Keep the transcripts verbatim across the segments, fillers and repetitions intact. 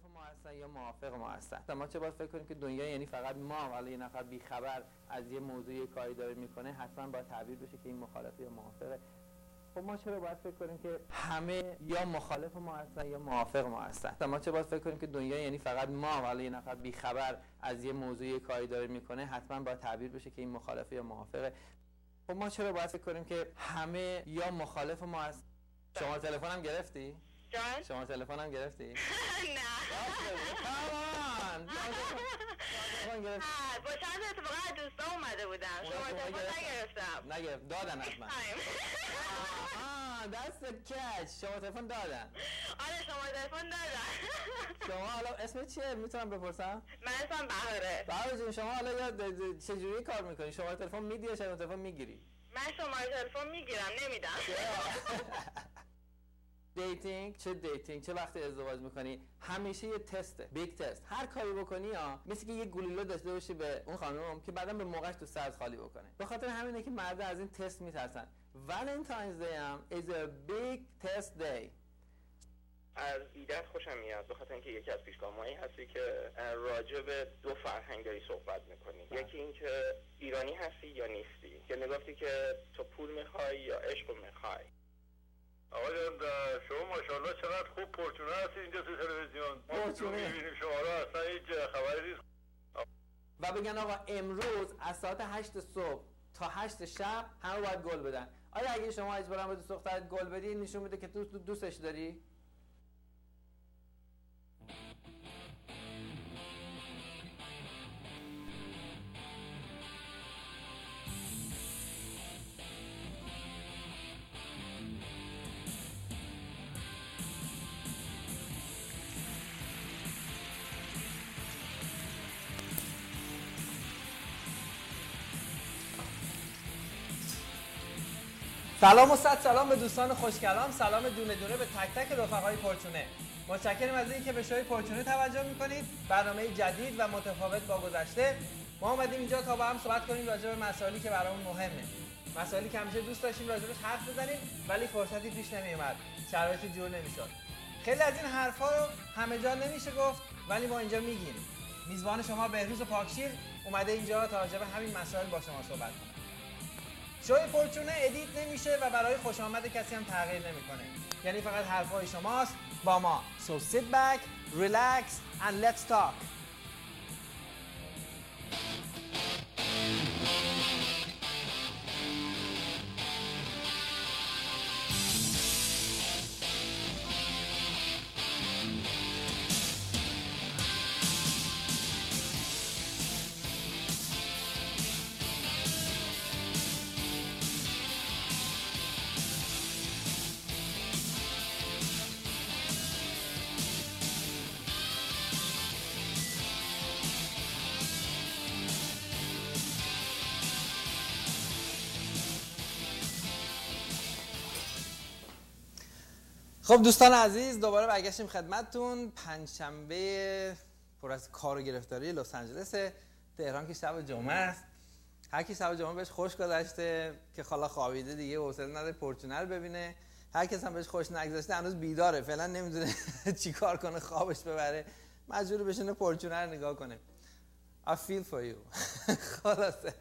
ما هستن یا موافق ما هستن. ما چه باید فکر کنیم که دنیا یعنی فقط ما، ولی یه نفر بیخبر از یه موضوع کاری داره میکنه حتما باید تعبیر بشه که این مخالف یا موافقه. خب ما چرا باید فکر کنیم که همه یا مخالف ما هستن یا موافق ما هستن؟ ما چه باید فکر کنیم که دنیا یعنی فقط ما، ولی یه نفر بیخبر از یه موضوع کاری داره میکنه حتما باید تعبیر بشه که این مخالف یا موافقه. خب ما چرا باید فکر کنیم که همه یا مخالف ما هستن؟ شما تلفنم گرفتی؟ جان؟ شما تلفنم گرفتی؟ نه. تمام. با چند اتفاقا دوستا اومده بودن. شما تلفن نگرفتم. نگرفت. دادن حتما. آه دست کچ. شما تلفن دادن. آره شما تلفن دادن. شما حالا اسم چیه؟ میتونم بپرسم؟ من اسمم بهاره. بهاره جون شما حالا یا چجوری کار میکنی؟ شما تلفن میدی یا شما تلفن میگیری؟ من شما تلفن میگیرم نمیدم. دیتینگ چه دیتینگ چه وقتی ازدواج میکنی همیشه یه تسته، بیگ تست. هر کاری بکنی ها مثل که یه گلوله داشته باشی به اون خانم که بعداً به موقعش تو سرت خالی بکنه. به خاطر همینه که مردا از این تست میترسن. والنتاینز دی هم is a big test day. از ایده‌ات خوشم میاد به خاطر اینکه یکی از پیشگامایی هستی که راجع به دو فرهنگ داری صحبت میکنی. یکی این که ایرانی هستی یا نیستی، که نگفتی که تو پول میخوای یا عشق میخوای. آقا جان شما ماشاءالله چقدر خوب پرچونه هستی اینجا تو تلویزیون. ما میبینیم شما رو اصلا هیچ خبری نیست. و بگن آقا امروز از ساعت هشت صبح تا هشت شب همه باید گل بدن. آیا اگه شما اجبارا به دوست دخترت گل بدی نشون میده که تو دوستش داری؟ سلام و صد سلام به دوستان خوشکلام، سلام دونه دونه به تک تک رفقای پرچونه. متشکرم از اینکه به شوی پرچونه توجه میکنید. برنامه جدید و متفاوت با گذشته. ما اومدیم اینجا تا با هم صحبت کنیم راجع به مسائلی که برامون مهمه. مسائلی که همیشه دوست داشتیم راجعش حرف بزنیم ولی فرصتی پیش نمیومد. شرایطی جور نمیشد. خیلی از این حرفا رو همه جا نمیشه گفت ولی ما اینجا میگیم. میزبان شما بهروز پاکشیر اومده اینجا تا راجع به همین مسائل با شما صحبت کنه. شوی پرچونه ادیت نمیشه و برای خوش آمد کسی هم تغییر نمیکنه. یعنی فقط حرفای شماست با ما. So sit back, relax and let's talk. خب دوستان عزیز دوباره برگشتیم خدمتتون. پنجشنبه پر از کار و گرفتاری لس آنجلس. تهران که شب جمعه است. هر کی شب جمعه بهش خوش گذشته که خالا خوابیده دیگه حوصله نداره پرچونه رو ببینه. هر کس هم بهش خوش نگذشته هنوز بیداره، فعلا نمیدونه چیکار کنه خوابش ببره، مجبور بشینه پرچونه رو نگاه کنه. I feel for you. خلاصه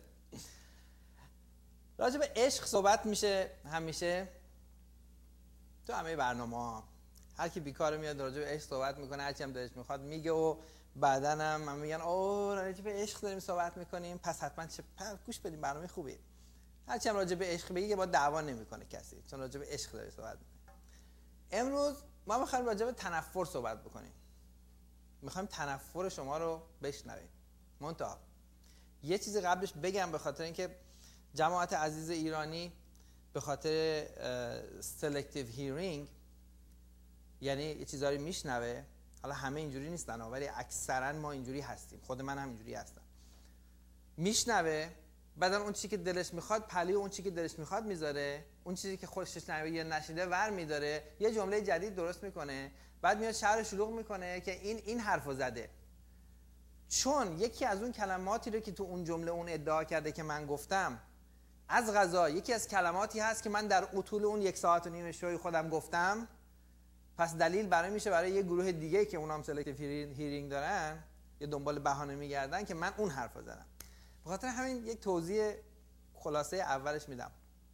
راجع به عشق صحبت میشه همیشه تو همه برنامه‌ها. هر کی بیکاره میاد راجع به عشق صحبت میکنه، هر چی هم دلش میخواد میگه و بعداً هم من میگن اوه راجع به عشق داریم صحبت میکنیم پس حتما چه گوش بدیم برنامه خوبیه. هر چی هم راجع به عشق بگی که با دعوا نمیکنه کسی، چون راجع به عشق داره صحبت میکنه. امروز ما میخوایم راجع به تنفر صحبت بکنیم. میخوایم تنفر شما رو بشنویم. منتها یه چیزی قبلش بگم به خاطر اینکه جماعت عزیز ایرانی به خاطر سلکتیو هیرینگ یعنی یه چیزایی میشنوه. حالا همه اینجوری نیستن ولی اکثرا ما اینجوری هستیم، خود من هم اینجوری هستم. میشنوه بعدن اون چیزی که دلش میخواد پلی اون چیزی که دلش میخواد میذاره، اون چیزی که خودش نشنیده نشیده ور میداره، یه جمله جدید درست میکنه، بعد میاد شعر شلوغ میکنه که این این حرفو زده. چون یکی از اون کلماتی رو که تو اون جمله اون ادعا کرده که من گفتم از قضا یکی از کلماتی هست که من در اطول اون یک ساعت و نیم شوی خودم گفتم، پس دلیل برای میشه برای یه گروه دیگه که اونام سلکتیو هیرینگ دارن یه دنبال بهانه میگردن که من اون حرفو زدم. به خاطر همین یک توضیح خلاصه اولش میدم.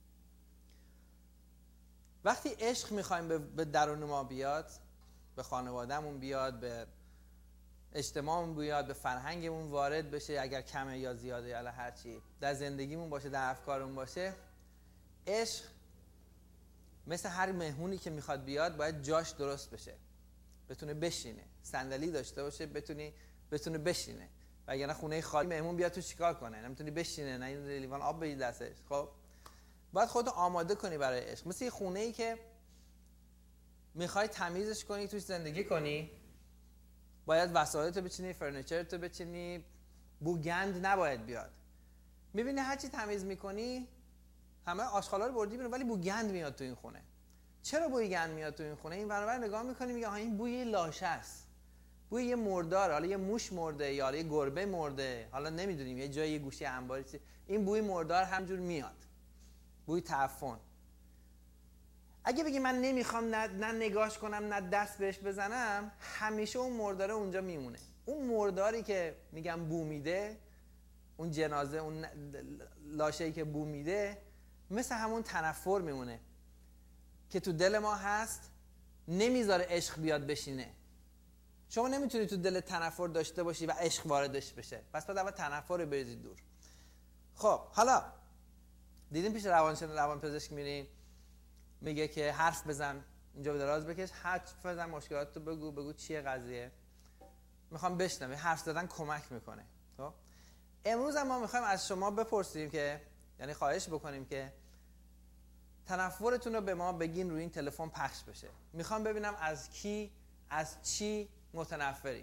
وقتی عشق میخوایم به درون ما بیاد، به خانوادهمون بیاد، به اجتماعمون بیاد، به فرهنگمون وارد بشه، اگر کمه یا زیاده یا هر چی، در زندگیمون باشه، در افکارمون باشه، عشق مثل هر مهمونی که میخواد بیاد باید جاش درست بشه، بتونه بشینه، صندلی داشته باشه، بتونی بتونه بشینه. وگرنه خونه خالی مهمون بیاد تو چیکار کنه؟ نمیتونی بشینه، نه یه لیوان آب بدی دستش. خب باید خودتو آماده کنی برای عشق. مثل یه خونه‌ای که میخوای تمیزش کنی، توش زندگی کنی، باید وسایلتو بچینی، فرنیچرتو بچینی، بو گند نباید بیاد. میبینی هر چی تمیز میکنی همه آشغالا رو بردی بیرون ولی بو گند میاد تو این خونه. چرا بوی گند میاد تو این خونه؟ این برابر نگاه میکنی میگه ها این بوی لاشه است، بوی یه مردار، حالا یه موش مرده یا یه گربه مرده، حالا نمیدونیم، یه جای یه گوشه انباری، این بوی مردار همجور میاد، بوی تعفن. اگه بگی من نمیخوام نه, نه نگاش کنم نه دست بهش بزنم، همیشه اون مرداره اونجا میمونه. اون مرداری که میگم بو میده، اون جنازه، اون لاشه‌ای که بو میده، مثل همون تنفر میمونه که تو دل ما هست، نمیذاره عشق بیاد بشینه. شما نمیتونی تو دل تنفر داشته باشی و عشق واردش بشه، پس باید اول تنفر رو بریزید دور. خب حالا دیدیم پیش روانشناس روان پزشک میرین، میگه که حرف بزن، اینجا به دراز بکش، حرف بزن، مشکلاتتو بگو، بگو چیه قضیه، میخوام بشنوم. حرف زدن کمک میکنه. خب امروز هم ما میخوایم از شما بپرسیم که، یعنی خواهش بکنیم که تنفرتون رو به ما بگین، روی این تلفن پخش بشه. میخوام ببینم از کی، از چی متنفری.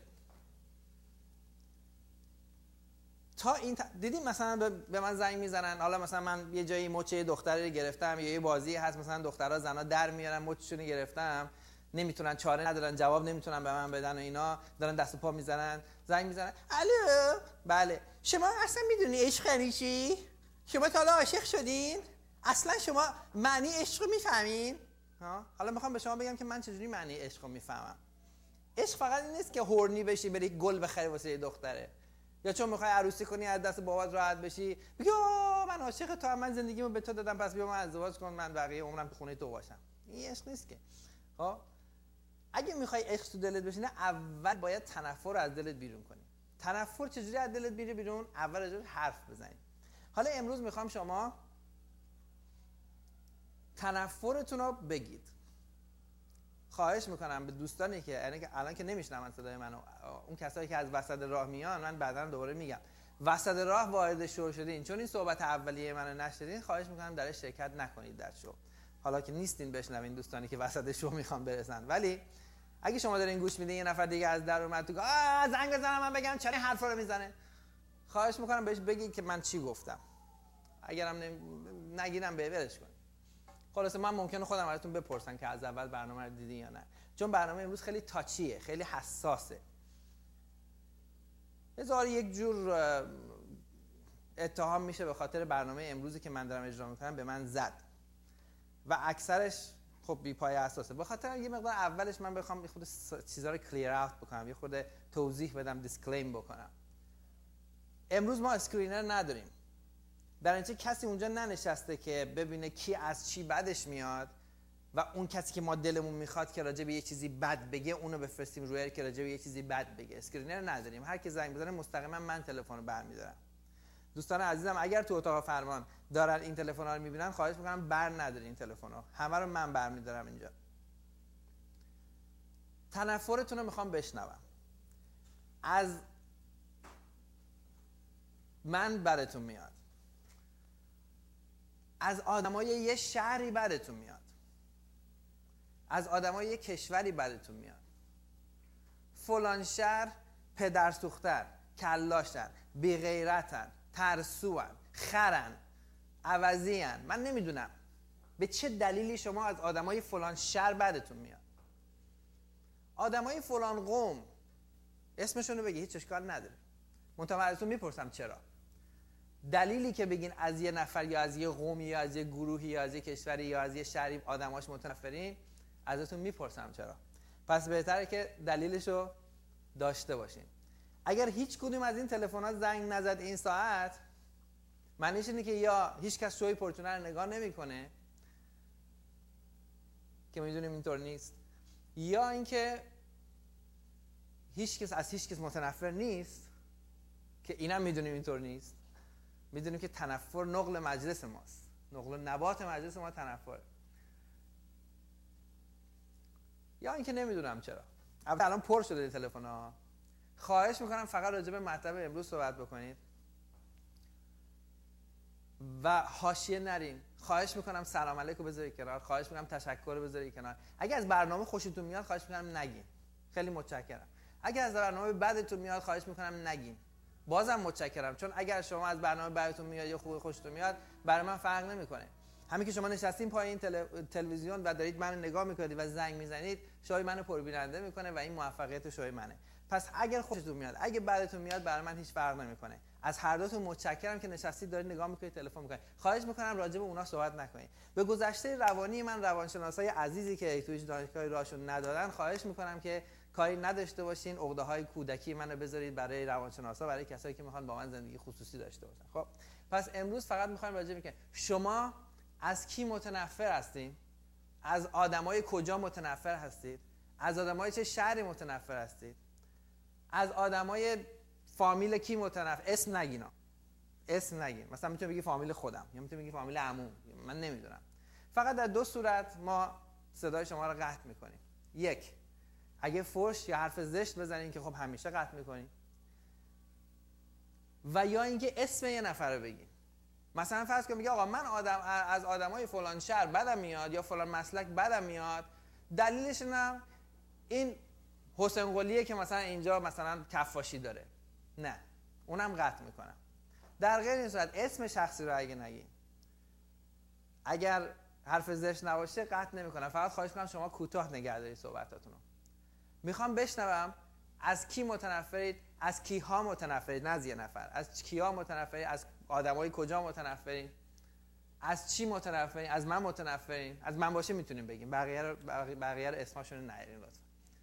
تا این ت... دیدیم مثلا به من زنگ میزنن، حالا مثلا من یه جایی مچه دختری رو گرفتم یا یه بازی هست مثلا دخترها زنا در میارن مچشون رو گرفتم، نمیتونن، چاره ندارن، جواب نمیتونن به من بدن و اینا، دارن دست و پا میزنن، زنگ میزنن، الو بله شما اصلا میدونی عشق یعنی چی؟ شما تا حالا عاشق شدین؟ اصلا شما معنی عشق رو میفهمین؟ ها حالا میخوام به شما بگم که من چجوری معنی عشق رو میفهمم. عشق فقط این نیست که هورنی بشی بری گل بخری واسه یه دختره، یا چون میخوای عروسی کنی از دست بابات راحت بشی بگی آ من عاشق تو هم، من زندگیمو به تو دادم پس بیا من ازدواج کن، من بقیه عمرم تو خونه تو باشم. این عشق نیست که. خب اگه میخوای عشق تو دلت بشینه، اول باید تنفر رو از دلت بیرون کنی. تنفر چجوری از دلت بیره بیرون؟ اول راجع حرف بزنید. حالا امروز میخوام شما تنفرتون رو بگید. خواهش میکنم به دوستانی که یعنی که الان که نمیشنون صدای منو، اون کسایی که از وسط راه میان، من بعداً دوباره میگم وسط راه وارد شو شدین چون این صحبت اولیه منو نشدین، خواهش میکنم درش شرکت نکنید در شو. حالا که نیستین بشنوین دوستانی که وسط شو میخوان برسن، ولی اگه شما دارین گوش میدین یه نفر دیگه از در اومد تو آ زنگ بزنم من بگم چرا این حرفا رو میزنه، خواهش میکنم بهش بگید که من چی گفتم. اگرم نگیرم به ولش کنید. خلاصه من ممکنه خودم ازتون بپرسم که از اول برنامه رو دیدین یا نه، چون برنامه امروز خیلی تاچیه، خیلی حساسه. هزار یک جور اتهام میشه به خاطر برنامه امروزی که من دارم اجرا میکنم به من زد و اکثرش خب بی پایه اساسه. به خاطر یه مقدار اولش من بخوام یه خورده چیزا رو کلیر اوت بکنم، یه خورده توضیح بدم، دیسکلیم بکنم. امروز ما اسکرینر نداریم، در اینجا کسی اونجا ننشسته که ببینه کی از چی بدش میاد و اون کسی که ما دلمون میخواد که راجع به یه چیزی بد بگه اونو بفرستیم روی که راجع به یه چیزی بد بگه. اسکرینر نداریم. هر کی زنگ بزنه مستقیما من تلفن رو برمی‌دارم. دوستان عزیزم اگر تو اتاق فرمان دارن این تلفن‌ها رو می‌بینن، خواهش می‌کنم بر ندارین این تلفن‌ها، همه رو من برمی‌دارم اینجا. تنفرتون رو می‌خوام بشنوم. از من براتون میاد، از آدمای یه شهری بدتون میاد، از آدمای یه کشوری بدتون میاد. فلان شهر پدر سوختن، کلاشن، بی غیرتن، ترسوان، خرن، عوضیان. من نمیدونم به چه دلیلی شما از آدمای فلان شهر بدتون میاد. آدمای فلان قوم اسمشون رو بگی، هیچ اشکال نداره. منتها ازتون میپرسم چرا؟ دلیلی که بگین از یه نفر یا از یه قومی یا از یه گروهی یا از یه کشوری یا از یه شهری آدماش متنفرین، ازتون میپرسم چرا؟ پس بهتره که دلیلشو داشته باشیم. اگر هیچ کدوم از این تلفن‌ها زنگ نزد این ساعت، معنیش اینه که یا هیچ کس شوی پورتونه رو نگاه نمی‌کنه که می‌دونیم اینطور نیست، یا اینکه هیچ کس از هیچ کس متنفر نیست که اینم می‌دونیم اینطور نیست. می‌دونیم که تنفر نقل مجلس ماست، نقل و نبات مجلس ما تنفر. یا اینکه نمیدونم چرا. الان پر شده تلفن‌ها. خواهش میکنم فقط راجع به مطلب امروز صحبت بکنید و حاشیه نرین. خواهش میکنم سلام علیکم بذارید کنار، خواهش میکنم تشکر بذارید کنار. اگه از برنامه خوشتون میاد خواهش میکنم نگین. خیلی متشکرم. اگه از برنامه بدتون میاد خواهش میکنم نگین. بازم متشکرم، چون اگر شما از برنامه بدتون میاد یا خوب خوشتون میاد برای من فرق نمیکنه. همین که شما نشستین پای این تلویزیون و دارید منو نگاه میکنید و زنگ میزنید، شای منو پربیننده میکنه و این موفقیت شای منه. پس اگر خوشتون میاد، اگه بعدتون میاد، برای من هیچ فرق نمیکنه. از هر دوتون متشکرم که نشستید دارید نگاه میکنید، تلفن میکنید. خواهش میکنم راجع به اونا صحبت نکنید. به گذشته روانی من، روانشناسای عزیزی که توی دانشگاه راهشون ندادن، خواهش میکنم که کاری نداشته باشین. عقده‌های کودکی منو بذارید برای روانشناسا، برای کسایی که میخوان با من زندگی خصوصی داشته باشن. خب پس امروز فقط میخوایم راجع به شما از کی متنفر هستین؟ از آدمای کجا متنفر هستید؟ از آدمای چه شهری متنفر هستید؟ از آدمای فامیل کی متنفر؟ اسم نگینا. اسم نگین. مثلا میتونی بگی فامیل خودم، یا میتونی بگی فامیل عموم، من نمیدونم. فقط در دو صورت ما صدای شما رو قطع میکنیم. یک، اگه فحش یا حرف زشت بزنین که خب همیشه قطع میکنیم، و یا اینکه اسم یه نفر رو بگین. مثلا فرض کن میگه آقا من آدم از آدمای فلان شهر بدم میاد یا فلان مسلک بدم میاد، دلیلش اینم این حسین قلیه که مثلا اینجا مثلا کفاشی داره. نه، اونم قطع میکنم. در غیر این صورت اسم شخصی رو اگه نگین، اگر حرف زشت نباشه قطع نمیکنم. فقط خواهش میکنم شما کوتاه نگه دارید صحبتاتون رو. میخوام بشنوم از کی متنفرید، از کیها متنفرید، نه از یه نفر. از کیها متنفرید، از آدمای کجا متنفرین، از چی متنفرین، از من متنفرین. از من باشه میتونیم بگیم، بقیه رو بقیه رو اسمشون رو نیارین لطفا.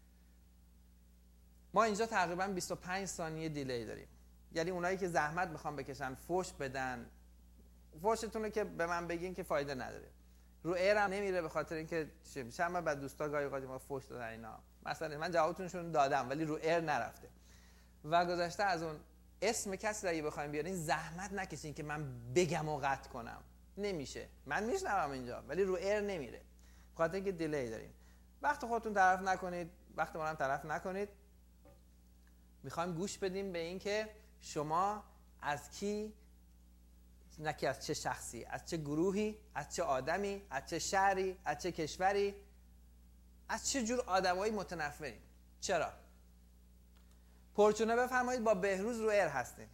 ما اینجا تقریبا بیست و پنج ثانیه دیلی داریم. یعنی اونایی که زحمت میخوان بکشن فحش بدن، فحشتون رو که به من بگین که فایده نداره. رو ایرم نمیره به خاطر اینکه چند بعد دوستا گاهی اوقات ما فحش دادن اینا. مثلا من جوابتونشون دادم ولی رو ایر نرفته. و گذشته از اون اسم کسی رو اگه بخوایم بیارین زحمت نکشین که من بگم و قطع کنم. نمیشه. من میشنوم اینجا ولی رو ایر نمیره. خاطر اینکه دیلی داریم. وقت خودتون طرف نکنید، وقت ما هم طرف نکنید. میخوایم گوش بدیم به این که شما از کی، نه که از چه شخصی، از چه گروهی، از چه آدمی، از چه شهری، از چه کشوری، از چه جور آدمایی متنفرین. چرا؟ پرچونه بفرمایید با بهروز رو ایر هستین.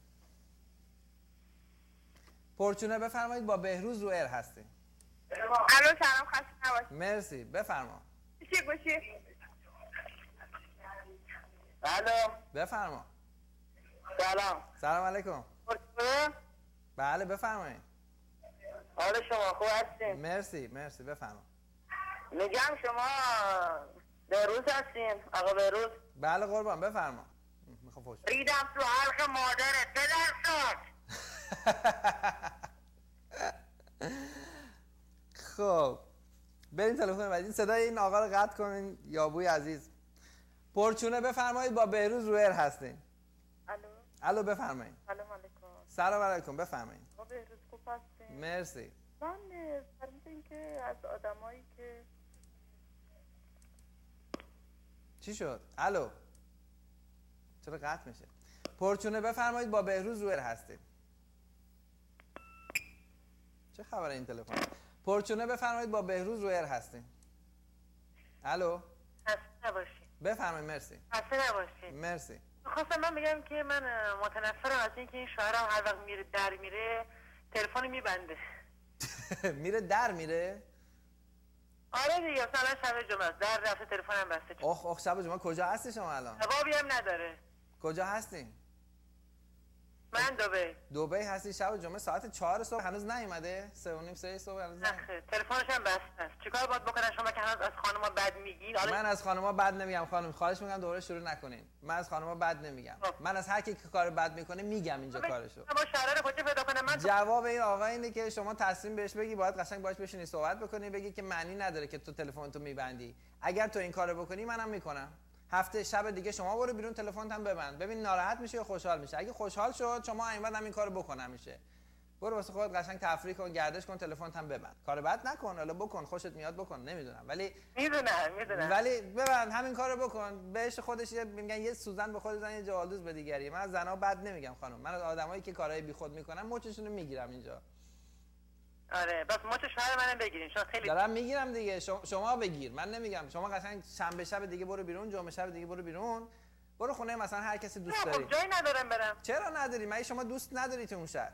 پرچونه بفرمایید با بهروز رو ایر هستین. الو سلام، خسته نباشید. مرسی، بفرما. چی گوشی؟ الو بفرما. سلام. سلام علیکم. پرچونه؟ بله بفرمایید. حال شما خوب هستین؟ مرسی مرسی بفرما. میگم شما بهروز هستین آقا بهروز؟ بله قربان بفرما. میخوام فوش ریدم تو حلق مادرت پدر شد. خب بریم تلفن بعدی. صدای این آقا رو قطع کنین یابوی عزیز. پرچونه بفرمایید با بهروز رو ایر هستین. الو الو بفرمایید. سلام علیکم. سلام علیکم بفرمایید. با بهروز خوب هستین؟ مرسی. من فرمود این که از آدمایی که چی شد؟ الو چرا قطع میشه؟ پرچونه بفرمایید با بهروز رو ایر هستین. چه خبره این تلفن؟ پرچونه بفرمایید با بهروز رو ایر هستین. الو خسته نباشید. بفرمایید. مرسی. خسته نباشید. مرسی. خواستم من بگم که من متنفرم از اینکه این شوهرم هر وقت میره در میره تلفن میبنده. میره در میره؟ آره دیگه، مثلا شب جمعه در رفته تلفنم بسته. اخ اخ شب جمعه کجا هستی شما الان؟ جوابی هم نداره. کجا هستین؟ من دبی. دبی هستی، شب جمعه ساعت چهار صبح هنوز نیومده؟ سه و نیم سه صبح هنوز نیومده. تلفنش هم بسته است. چیکار باید بکنم شما که هنوز از خانم‌ها بد میگین؟ من از خانم‌ها بد نمیگم خانم، خواهش میکنم دوباره شروع نکنین. من از خانم‌ها بد نمیگم. من از هر کی که کار بد میکنه میگم اینجا کارشو. با شرر کجا پیدا کنم من؟ جواب این آقا اینه که شما تصمیم بهش بگی، باید قشنگ باهاش بشینی صحبت بکنی، بگی که معنی نداره که تو تلفنتو میبندی. اگر تو این کارو بکنی منم میکنم. هفته شب دیگه شما برو بیرون تلفنت هم ببند، ببین ناراحت میشه یا خوشحال میشه. اگه خوشحال شد شما این بعدم این کارو بکنم میشه. برو واسه خودت قشنگ تفریح کن، گردش کن، تلفنت هم ببند. کار بد نکن، حالا بکن، خوشت میاد بکن، نمیدونم ولی میدونم میدونم ولی ببند همین کارو بکن. بهش خودش میگن یه سوزن به خودت بزن یه جوالدوز به دیگری. من از زنا بد نمیگم خانم، من از آدمایی که کارهای بیخود میکنن مچشون رو میگیرم اینجا. آره بس مچ شوهر منم بگیرین چون خیلی دارم میگیرم دیگه. شما, شما بگیر، من نمیگم. شما قشنگ شنبه شب دیگه برو بیرون، جمعه شب دیگه برو بیرون، برو خونه مثلا هر کسی دوست داری. خب جایی ندارم برم. چرا نداری؟ مگه شما دوست نداری تو اون شهر؟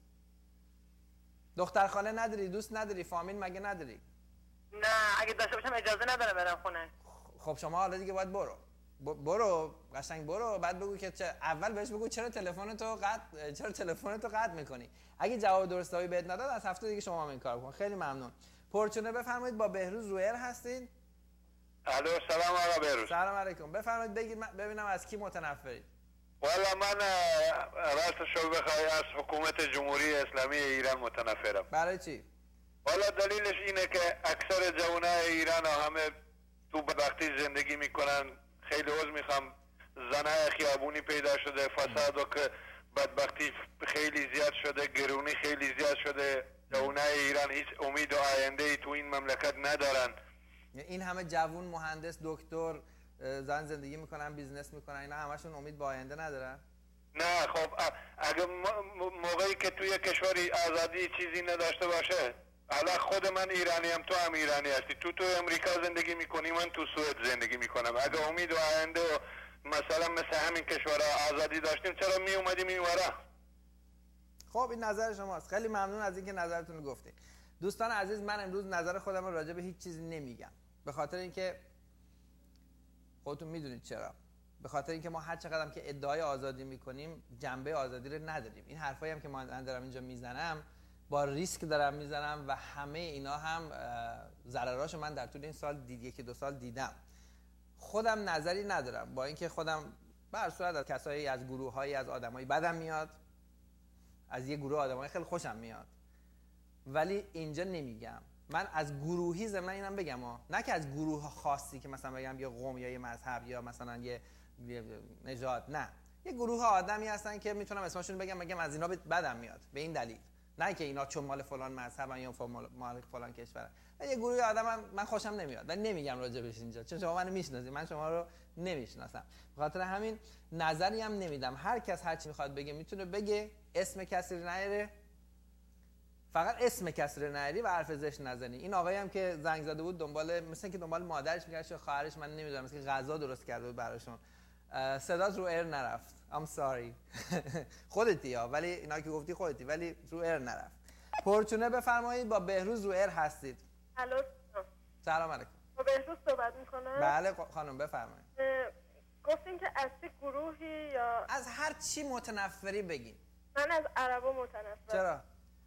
دختر خاله نداری، دوست نداری، فامیل مگه نداری؟ نه اگه داشته باشم اجازه ندارم برم خونه. خب شما حالا دیگه باید برو. برو قشنگ برو، بعد بگو که چه... اول بهش بگو چرا تلفن تو قطع چرا تلفن تو قطع میکنی. اگه جواب درستایی بهت نداد از هفته دیگه شما هم این کارو کن. خیلی ممنون. پرچونه بفرمایید، با بهروز روئر هستید. الو سلام آقا بهروز. سلام علیکم. بفرمایید بگید ببینم از کی متنفرید. والا من راستشو بخوای از حکومت جمهوری اسلامی ایران متنفرم. برای چی؟ والا دلیلش اینه که اکثر جوانای ایران همه تو بدبختی زندگی میکنن. خیلی عذر میخوام، زنای خیابونی پیدا شده، فساد و که بدبختی خیلی زیاد شده، گرونی خیلی زیاد شده. جوانای ایران هیچ امید و آینده ای تو این مملکت ندارن. این همه جوون مهندس دکتر زن زندگی میکنن، بیزنس میکنن، اینا همشون امید به آینده ندارن؟ نه خب اگه موقعی که توی کشوری آزادی چیزی نداشته باشه، حالا خود من ایرانی هم، تو هم ایرانی هستی، تو تو امریکا زندگی میکنی، من تو سوئد زندگی میکنم. اگه امید و آینده و مثلا مثل همین کشورها آزادی داشتیم چرا می اومدیم این ورا؟ خب این نظر شماست. خیلی ممنون از اینکه نظرتون رو گفتید. دوستان عزیز، من امروز نظر خودم رو راجع به هیچ چیزی نمیگم، به خاطر اینکه خودتون میدونید چرا. به خاطر اینکه ما هر چقدر هم که ادعای آزادی میکنیم جنبه آزادی رو نداریم. این حرفایی هم که من دارم اینجا میزنم با ریسک دارم میزنم و همه اینا هم ضرراشو من در طول این سال دید یکی دو سال دیدم. خودم نظری ندارم، با اینکه خودم به هر صورت از کسایی از گروه‌هایی از آدمایی بدم میاد، از یه گروه آدمای خیلی خوشم میاد، ولی اینجا نمیگم. من از گروهی ضمن اینم بگم ها، نه که از گروه خاصی که مثلا بگم یه قوم یا یه مذهب یا مثلا یه نژاد، نه، یه گروه آدمی هستن که میتونم اسمشون بگم، بگم از اینا بدم میاد به این دلیل، نه که اینا چون مال فلان مذهبن یا مال فلان کشورن. یه گروه آدم من خوشم نمیاد ولی نمیگم راجبش اینجا، چون شما منو میشناسید، من شما رو نمیشناسم. به خاطر همین نظری هم نمیدم. هر کس هر چی میخواد بگه میتونه بگه، اسم کسی رو نیاره، فقط اسم کسی رو نیاری و حرف زشت نزنی. این آقایی هم که زنگ زده بود دنبال مثلا که دنبال مادرش میگشت یا خواهرش، من نمیدونم، مثلا که غذا درست کرده بود براشون، صدات رو ایر نرفت. I'm sorry. خودتی ها، ولی اینا که گفتی خودتی، ولی رو ایر نرفت. پرچونه بفرمایید، با بهروز رو ایر هستید. الو سلام علیکم. با بهروز صحبت میکنم؟ بله خانم بفرمایید. گفتین که از چه گروهی یا از هر چی متنفری بگین. من از عربا متنفرم. چرا؟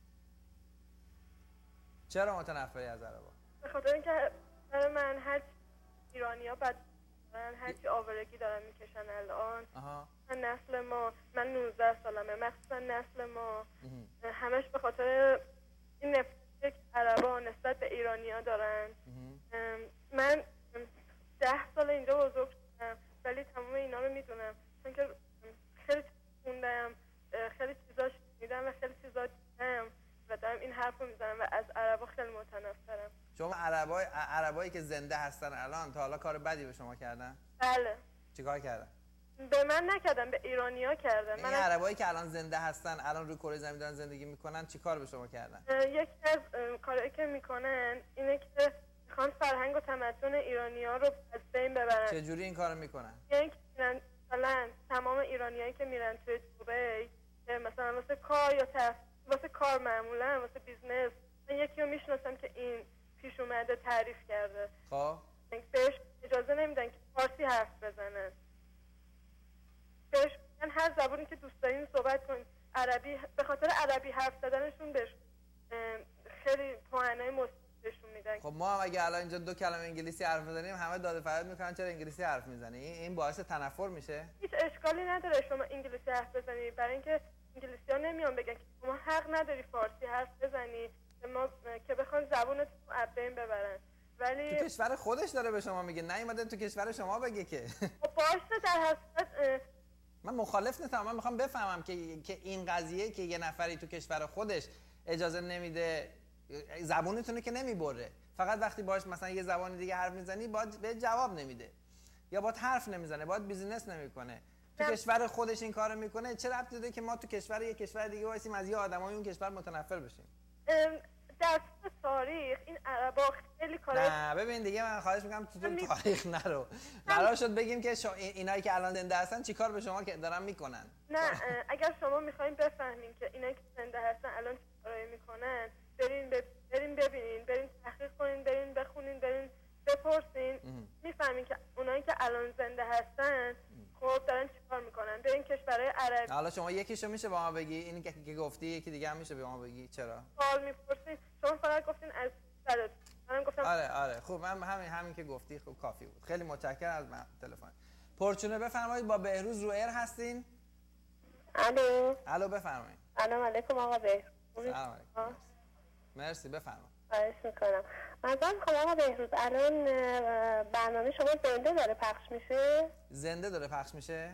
چرا متنفری از عربا؟ به خاطر اینکه برای من هر ایرانی‌ها بد من هر چی آوارگی دارن میکشن الان. آها. من نسل ما، من نوزده سالمه، مخصوصا نسل ما همش به خاطر این نفرتی که عربا نسبت به ایرانی‌ها دارن. من ده سال اینجا بزرگ شدم ولی تمام اینا رو میدونم، چون که خیلی خوندم، خیلی چیزا شنیدم و خیلی چیزا دیدم و دارم این حرف رو میزنم و از عربا خیلی متنفرم. شما عربای عربایی که زنده هستن الان تا حالا کار بدی به شما کردن؟ بله. چیکار کردن؟ به من نکردن، به ایرانی‌ها کردن. این عربایی که الان زنده هستن، الان روی کره زمین دارن زندگی میکنن، چیکار به شما کردن؟ یکی از کارهایی که میکنن اینه که میخوان فرهنگ و تمدن ایرانی‌ها رو از بین ببرن. چه جوری این کارو میکنن؟ یعنی که مثلا تمام ایرانیایی که میرن توی دبی مثلا واسه کار یا تف... واسه کار معمولا واسه بیزنس، من یکی رو میشناسم که این پیش اومده تعریف کرده. خب بهش اجازه نمیدن که فارسی حرف بزنن. بهش من هر زبانی که دوست دارین صحبت کنید، عربی به خاطر عربی حرف زدنشون بهش خیلی توانایی مثبتشون میدن. خب ما هم اگه الان اینجا دو کلمه انگلیسی حرف بزنیم همه داد و فریاد میکنن چرا انگلیسی حرف میزنی؟ این باعث تنفر میشه؟ هیچ اشکالی نداره شما انگلیسی حرف بزنی، برای اینکه انگلیسی‌ها نمیان بگن که شما حق نداری فارسی حرف بزنی که ما که بخوان زبونت رو از بین ببرن. ولی تو کشور خودش داره به شما میگه، نه ایمده تو کشور شما بگه که. خب باشه در حقیقت من مخالف نیستم، من میخوام بفهمم که که این قضیه که یه نفری تو کشور خودش اجازه نمیده زبونتونه که نمیبره، فقط وقتی باش مثلا یه زبان دیگه حرف میزنی باید به جواب نمیده یا باید حرف نمیزنه، باید بیزینس نمیکنه. تو نه. کشور خودش این کارو میکنه، چه ربطی داره که ما تو کشور یه کشور دیگه وایسیم از یه آدمای اون کشور متنفر بشیم؟ در تاریخ این عربا خیلی کارا نه ببین دیگه من خواهش میکنم تو طول تاریخ نرو. قرار شد بگیم که شو اینایی که الان زنده هستن چیکار به شما که دارن میکنن. نه اگر شما میخواین بفهمین که اینایی که زنده هستن الان چه کارایی میکنن، برین ب... برین ببینین، برین تحقیق کنین، برین بخونین، برین بپرسین، میفهمین که اونایی که الان زنده هستن خب دارن چیکار میکنن. برین کشورهای عربی. حالا شما یکیشو میشه با ما بگی؟ اینی که, که گفتی یکی دیگه هم میشه به ما بگی؟ چرا؟ سوال میپرسین، شما فقط گفتین از سرت. منم گفتم آره آره خوب، من همین همین که گفتی خوب کافی بود. خیلی متشکرم از من تلفن. پرچونه بفرمایید، با بهروز رو ایر هستین؟ الو. الو بفرمایید. سلام علیکم آقا بهروز. سلام علیکم. مرسی بفرمایید. خواهش میکنم. مثلا خب آقا بهروز الان برنامه شما زنده داره پخش میشه؟ زنده داره پخش میشه؟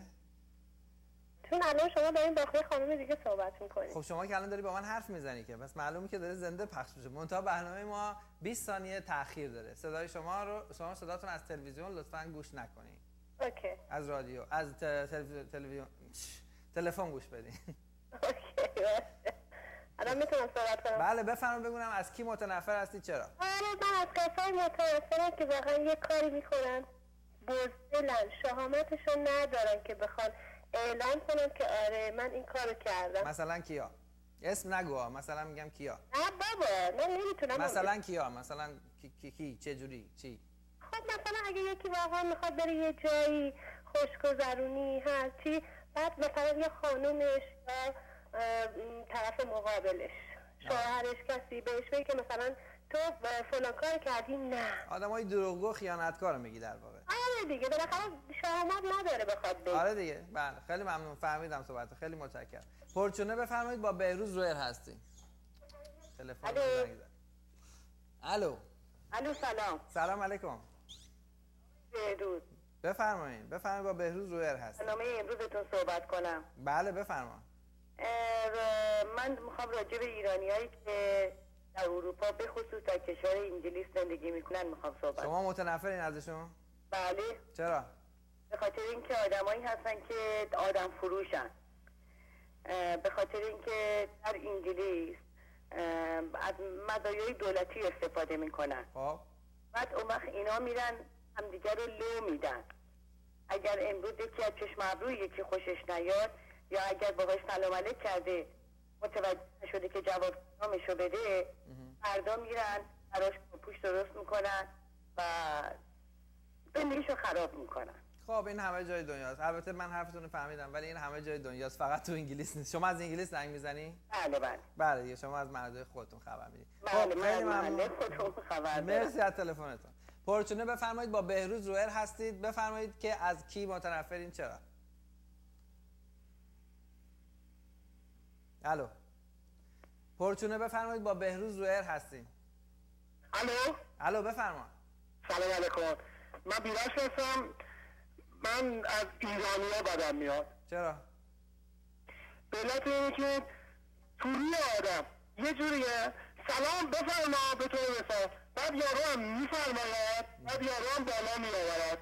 چون الان شما دارین با خیلی خانم دیگه صحبت میکنید. خب شما که الان داری با من حرف میزنی که بس معلومه که داره زنده پخش میشه. منتها برنامه ما بیست ثانیه تأخیر داره. صدای شما رو شما صداتون از تلویزیون لطفاً گوش نکنید. اوکی. از رادیو، از تلویزیون، تلفن گوش بدین. اوکی. الان میتونم صحبت کنم؟ بله بفرمایید. بگونم از کی متنفر هستی؟ چرا؟ آره من از کسایی متنفرم که واقعا یه کاری میکنن بزدلن، شهامتشون ندارن که بخوان اعلام کنن که آره من این کارو کردم. مثلا کیا؟ اسم نگو، مثلا میگم کیا. نه بابا من نمیتونم. مثلا کیا؟ مثلا کی کی, کی؟ چه جوری؟ چی؟ خب مثلا اگه یکی واقعا میخواد بره یه جایی خوشگذرونی هرچی، بعد مثلا یه خانومش یا طرف مقابلش شوهرش کسی بهش بگه که مثلا تو فلان کار کردی، نه آدمای دروغگو خیانتکار میگی در واقع. آره دیگه بالاخره شهامت نداره بخواد بگه. آره دیگه بله خیلی ممنون، فهمیدم صحبتو، خیلی متشکرم. پرچونه بفرمایید، با بهروز رویر هستین. تلفن زنگ زد. الو. الو سلام. سلام علیکم. بهروز. بفرمایید بفرمایید، با بهروز رویر هستین. برنامه امروزتون صحبت کنم. بله بفرمایید. من میخوام راجع به ایرانیایی که در اروپا به خصوص در کشور انگلیس زندگی میکنن میخوام صحبت. شما متنفرین ازشون؟ بله. چرا؟ به خاطر اینکه آدمایی هستن که آدم فروشن. به خاطر اینکه در انگلیس از مزایای دولتی استفاده میکنن. خب بعد اون وقت اینا میرن همدیگر رو لو میدن. اگر امروز یکی از چشم ابروی یکی خوشش نیاد یا اگر باهاش سلام علیک کرده متوجه شده که جواب سلامشو بده، فردا میرن براش پوش درست میکنن و زندگیشو خراب میکنن. خب این همه جای دنیاست. البته من حرفتون رو فهمیدم، ولی این همه جای دنیاست، فقط تو انگلیس نیست. شما از انگلیس زنگ میزنی؟ بله بله. بله دیگه شما از محله خودتون خبر میدید. بله من از محله خودتون خبر دارم. مرسی از تلفنتون. پرچونه بفرمایید، با بهروز رویر هستید. بفرمایید که از کی متنفرین، چرا؟ الو. پرچونه بفرمایید، با بهروز رویر هستین. الو. الو بفرمایید. سلام علیکم. من بیراش هستم. من از ایرانیا بدم میاد. چرا؟ به علت اینه که توری آدم یه جوریه سلام بفرما به تو بسا، بعد یارو هم میفرماید، بعد یارو هم بالا میآورد.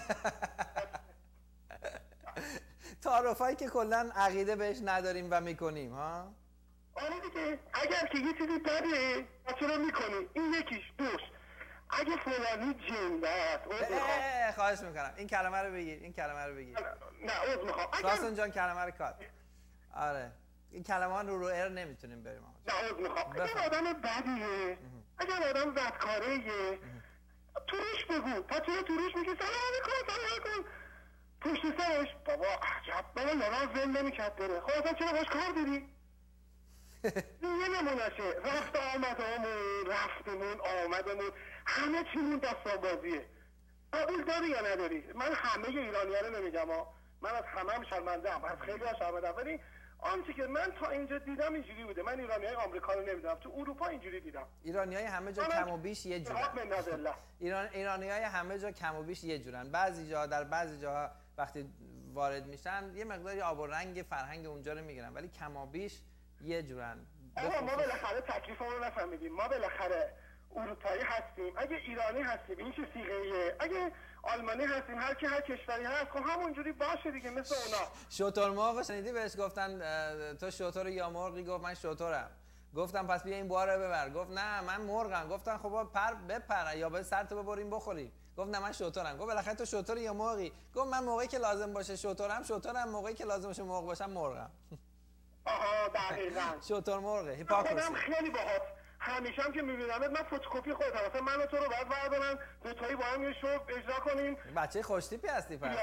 تعارفایی که کلا عقیده بهش نداریم و میکنیم ها. آره دیگه اگر که یه چیزی بده چرا میکنی؟ این یکیش. دوست اگه فلانی جنده است اه خواهش میکنم این کلمه رو بگیر، این کلمه رو بگیر. نه عوض میخوام. ساسون جان کلمه رو کات. آره این کلمه رو رو ایر نمیتونیم بریم. نه عوض میخوام. اگر آدم بدیه، اگر آدم بدکاریه، توریش بگو. تا چرا توریش میگی سلام علیکم سلام علیکم، پشت سرش بابا عجب بابا لرا زن نمیکرد بره. خب اصلا چرا باش کار داری؟ یه نمونشه رفت آمدامون رفتمون آمدمون همه چیمون دستانبازیه. قبول داری یا نداری؟ من همه ایرانی ها رو نمیگم ها، من از همه هم شرمنده هم، از خیلی ها شرمنده هم، ولی آنچه که من تا اینجا دیدم اینجوری بوده. من ایرانی های آمریکا رو نمیدونم، تو اروپا اینجوری دیدم. ایرانی های همه جا کم و بیش یه جورن. ایران ایرانی های همه جا کم و بیش یه جورن. بعضی جا در بعضی جاها وقتی وارد میشن یه مقداری آب و رنگ فرهنگ اونجا رو میگیرن، ولی کم و بیش یه جورن. آقا ما بالاخره تکلیفمون رو نفهمیدیم. ما بالاخره اروپایی هستیم، اگه ایرانی هستیم این چه صیغه‌ایه، اگه آلمانی هستیم هر کی هر کشوری هست خب همونجوری باشه دیگه مثل اونا. شترمرغ شنیدی بهش گفتن تو شتر یا مرغی؟ گفت من شترم. گفتم پس بیا این بار رو ببر. گفت نه من مرغم. گفتن خب پر بپر یا به سرتو ببریم بخوریم. گفت نه من شترم. گفت بالاخره تو شتر یا مرغی؟ گفت من موقعی که لازم باشه شترم شترم، موقعی که لازم باشه مرغ باشم مرغم. آها دقیقاً. شترمرغ هیپوکراسی. خودم خیلی باهات همیشه هم که میبینمت من فتوکپی خودم مثلا من و تو رو باید بردارن دوتایی با هم یه شو اجرا کنیم. بچه خوشتیپی هستی پس.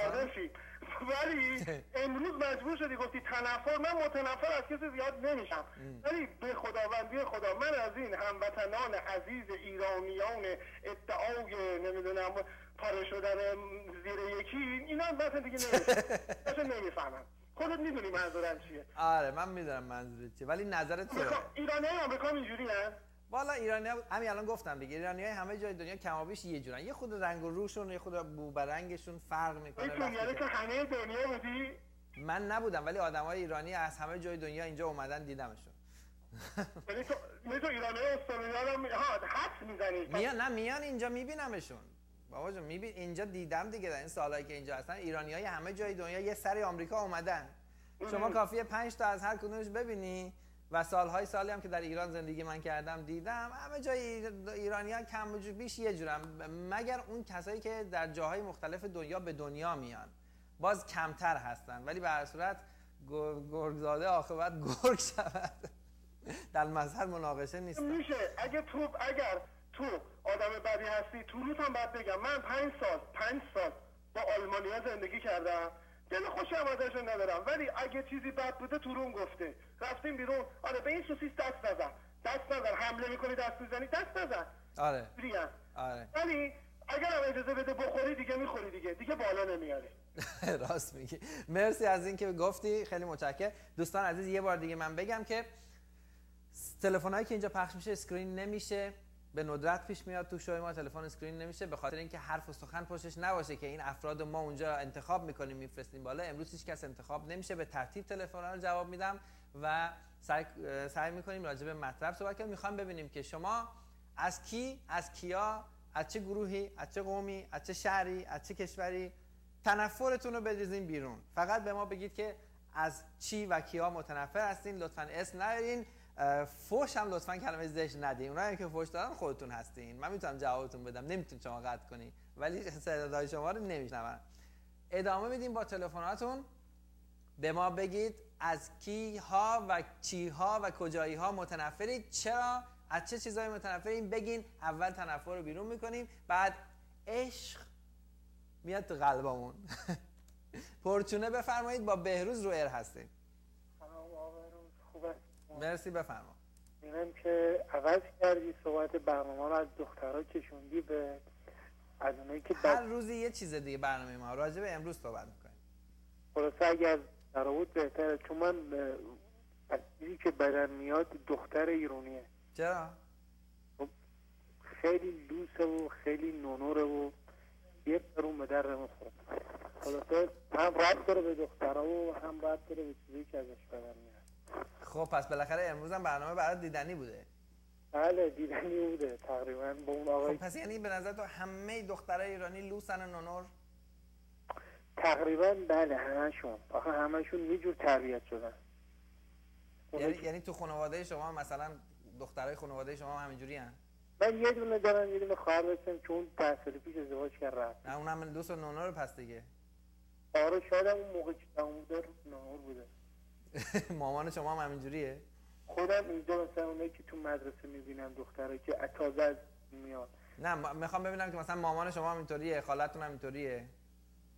ولی امروز مجبور شدی گفتی تنفر. من متنفر از کسی زیاد نمیشم، ولی به خداوندی خدا من از این هموطنان عزیز ایرانیان ادعای نمیدونم پاره شدن زیر یکی اینا مثلا دیگه نمیشه نمیفهمم. خودت میدونی منظورم چیه. آره من میدونم منظورت چیه، ولی نظرت چیه؟ ایرانیای آمریکا اینجوری هستن؟ والا ایرانی‌ها همین الان گفتم دیگه، ایرانی‌ها همه جای دنیا کمابیش یه جورن. یه خود رنگ و روشون، یه خود بو برنگشون فرق میکنه. این یعنی که همه دنیا بودی؟ من نبودم ولی آدمای ایرانی از همه جای دنیا اینجا اومدن دیدمشون. یعنی تو یعنی تو ایرانی‌ها استرالیا رو ها حد میزنی؟ میان نه میان اینجا میبینمشون. بابا جون میبین اینجا دیدم دیگه، در این سالایی که اینجا هستن ایرانیای همه جای دنیا یه سری آمریکا اومدن. شما کافیه پنج تا از هر کدومش ببینی و سالهای سالی هم که در ایران زندگی من کردم دیدم همه جای ایرانیان کم و بیش یه جورن، مگر اون کسایی که در جاهای مختلف دنیا به دنیا میان باز کمتر هستن، ولی به هر صورت گرگزاده عاقبت گرگ شود. در مظهر مناقشه نیست. میشه اگه تو اگر تو آدم بدی هستی تو روت هم باید بگم من پنج سال پنج سال با آلمانیا زندگی کردم، دل خوشی هم ازشون ندارم، ولی اگه چیزی بد بوده تو روم گفته رفتیم بیرون آره به این سوسیس دست نزن دست نزن حمله میکنی دست میزنی دست نزن. آره بریم. آره ولی اگر هم اجازه بده بخوری دیگه میخوری دیگه دیگه بالا نمیاری. راست میگی. مرسی از اینکه گفتی، خیلی متشکرم. دوستان عزیز یه بار دیگه من بگم که تلفنایی که اینجا پخش میشه اسکرین نمیشه، به ندرت پیش میاد تو شوی ما تلفن اسکرین نمیشه به خاطر اینکه حرف و سخن پشتش نباشه که این افراد ما اونجا انتخاب میکنیم میفرستیم بالا. امروز هیچ کس انتخاب نمیشه، به ترتیب تلفن‌ها رو جواب میدم و سعی سعی میکنیم راجع به مطلب صحبت کنیم. میخوام ببینیم که شما از کی، از کیا، از چه گروهی، از چه قومی، از چه شهری، از چه کشوری تنفرتون رو بریزین بیرون. فقط به ما بگید که از چی و کیا متنفر هستین. لطفاً اسم نیارین، فوش هم لطفاً کلمه زشت ندین. اونایی که فوش دارن خودتون هستین. من میتونم جوابتون بدم، نمیتونم شما قطع کنی، ولی صدای شما رو نمیشنون. ادامه میدیم با تلفناتون. به ما بگید از کی ها و چی ها و کجایی ها متنفرید، چرا، از چه چیزایی متنفرین بگین. اول تنفر رو بیرون میکنیم، بعد عشق میاد تو قلبمون. پرچونه بفرمایید. با بهروز رو ایر هستیم. خوبه. مرسی بفرما. میگم که عوض کردی صحبت برنامه رو از دخترها کشوندی به از اونایی که هر روزی یه چیز دیگه برنامه ما راجع به امروز صحبت میکنیم. خلاصه اگه از درآمد بهتره، چون من از چیزی که بدن میاد دختر ایرانیه. چرا؟ خیلی لوسه و خیلی نونوره و یه پرون به در نمیخوره. خلاصه هم رد داره به دخترها و هم رد داره به چیزی که ازش بدن میاد. خب پس بالاخره امروز هم برنامه برات دیدنی بوده. بله دیدنی بوده تقریبا با اون آقای. خب پس یعنی به نظر تو همه دخترای ایرانی لوسن و نونور؟ تقریبا بله همشون. آخه همشون یه جور تربیت شدن. یعنی یعنی تو خانواده شما مثلا دخترای خانواده شما هم همینجوری ان؟ من یه دونه دارم، یه دونه خواهر داشتم که اون ده سال پیش ازدواج کرد رفت. نه اونم لوس و نونور پس دیگه. آره شاید اون موقع که تموم دار نونور بوده. مامان شما هم همینجوریه؟ خودم اینجا مثلا اونایی که تو مدرسه میبینم دختره که تازه از میاد. نه میخوام ببینم که مثلا مامان شما هم اینطوریه، خالتون هم اینطوریه؟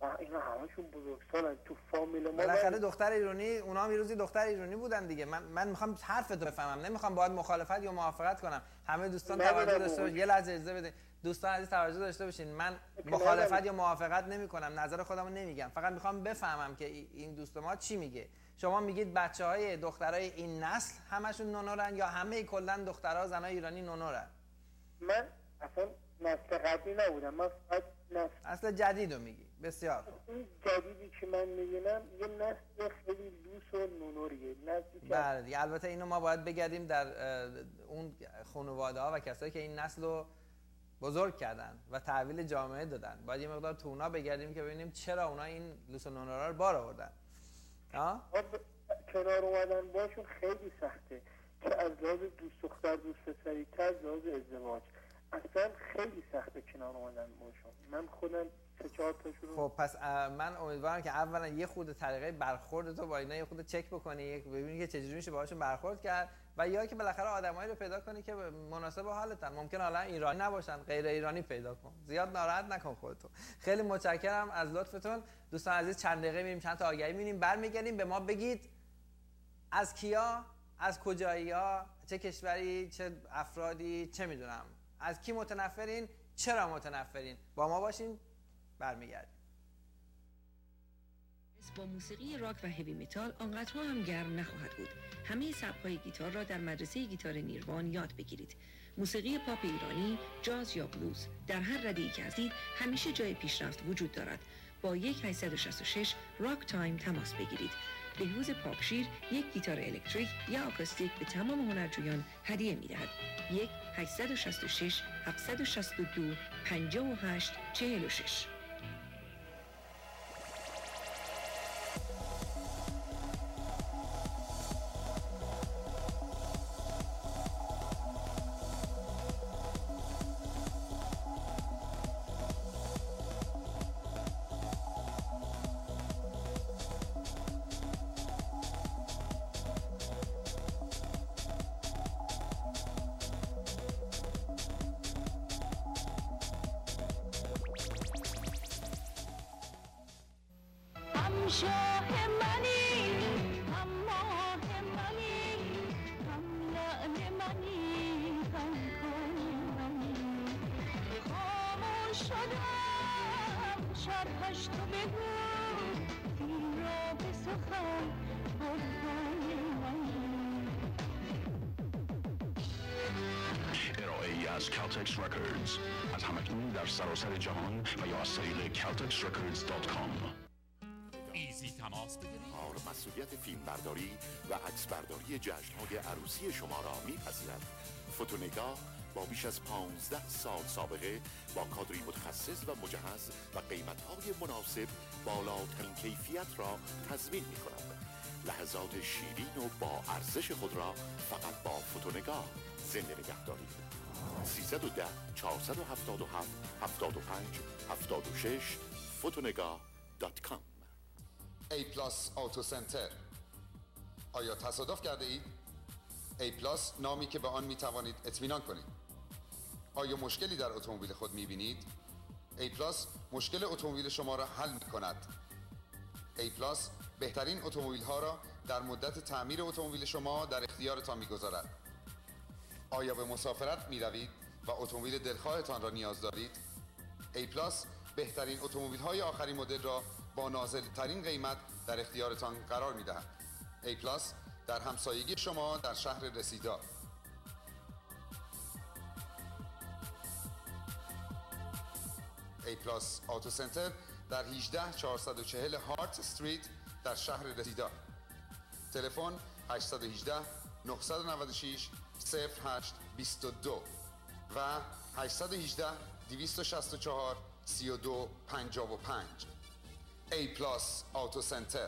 اینا همشون بزرگسالن تو فامیل ما. بالاخره دختر ایرانی، اونا هم یه روزی دختر ایرانی بودن دیگه. من من میخوام حرفتو بفهمم، نمیخوام باهات مخالفت یا موافقت کنم. همه دوستان توجه داشته باشین، یه لحظه اجازه بدین. دوستان عزیز توجه داشته باشین، من مخالفت یا موافقت نمیکنم، نظر خودمو نمیگم، فقط میخوام بفهمم که این دوست ما چی میگه. شما میگید بچهای دخترای این نسل همشون نونورن یا همه کلا دخترها زنای ایرانی نونورن؟ من اصلا نسل قبلی نبودم، من فقط نسل اصل جدیدو میگی. بسیار این جدیدی که من میبینم یه نسل خیلی لوس و نونوریه. نسلی که بله دیگه. البته اینو ما باید بگردیم در اون خانواده ها و کسایی که این نسل رو بزرگ کردن و تحویل جامعه دادن، باید یه مقدار تو اونا بگردیم که ببینیم چرا اونا این لوس و نونورا رو بار آوردن. ها کنار اومدن باشون خیلی سخته، که از لحاظ دوست دختر دوست پسری تا از لحاظ ازدواج اصلا خیلی سخته کنار اومدن باشون. من خودم سه چهار تاشون. خب پس من امیدوارم که اولا یه خود طریقه برخورد تو با اینا یه خود چک بکنی، ببینی که چجوری میشه باهاشون برخورد کرد، و یا که بالاخره آدمایی رو پیدا کنی که مناسب حالتن. ممکن حالا ایرانی نباشن، غیر ایرانی پیدا کن. زیاد ناراحت نکن خودتو. خیلی متشکرم از لطفتون. دوستان عزیز چند دقیقه میریم چند تا آگهی میبینیم، برمیگردیم. به ما بگید از کیا، از کجایی‌ها، چه کشوری، چه افرادی، چه میدونم از کی متنفرین، چرا متنفرین. با ما باشین، برمیگردیم. با موسیقی راک و هیوی متال آنقدرها هم گرم نخواهد بود. همه سبک‌های گیتار را در مدرسه گیتار نیروان یاد بگیرید. موسیقی پاپ ایرانی، جاز یا بلوز، در هر رده‌ای که هستید همیشه جای پیشرفت وجود دارد. با یک هشت شش شش راک تایم تماس بگیرید. بهروز پاپشیر یک گیتار الکتریک یا آکوستیک به تمام هنرجویان هدیه می‌دهد. یک هشت شش شش هفت شش دو پنج هشت چهار شش. شاه منی هم ماه منی هم لعن منی هم کن منی خاموش شدم شرحش تو بگو این را به سخن قربان منی. ارائه‌ای از کالتکس رکوردز از همکنون در سراسر جهان و یا از طریق کالتکس رکوردز دات کام. ایزی تماس بگیرید. مسئولیت فیلم برداری و عکس برداری جشن‌های عروسی شما را می‌پذیرد. فوتونگاه با بیش از پانزده سال سابقه با کادری متخصص و مجهز و قیمت‌های مناسب بالاترین کیفیت را تضمین می‌کند. لحظات شیرین و با ارزش خود را فقط با فوتونگاه زنده نگه دارید. سیصد و ده چهارصد و هفتاد و هفت هفتاد و پنج هفتاد و شش فوتونگاه دات کام. ای پلاس آتو سنتر. آیا تصادف کرده اید؟ ای پلاس نامی که به آن می توانید اطمینان کنید. آیا مشکلی در اتومبیل خود می بینید؟ ای پلاس مشکل اتومبیل شما را حل می کند. ای پلاس بهترین اتومبیل ها را در مدت تعمیر اتومبیل شما در اختیارتان می گذارد. آیا به مسافرت می روید و اتومبیل دلخواهتان را نیاز دارید؟ ای پلاس بهترین اتومبیل های آخرین مدل را با نازل ترین قیمت در اختیارتان قرار می دهد. ای پلاس در همسایگی شما در شهر رسیدا. ای پلاس آتو سنتر در هجده چهارصد و چهل هارت استریت در شهر رسیدا. تلفن هشت یک هشت نه نه شش صفر هشت دو دو و هشت یک هشت دو شش چهار سه دو پنج پنج. ای پلاس آتو سنتر.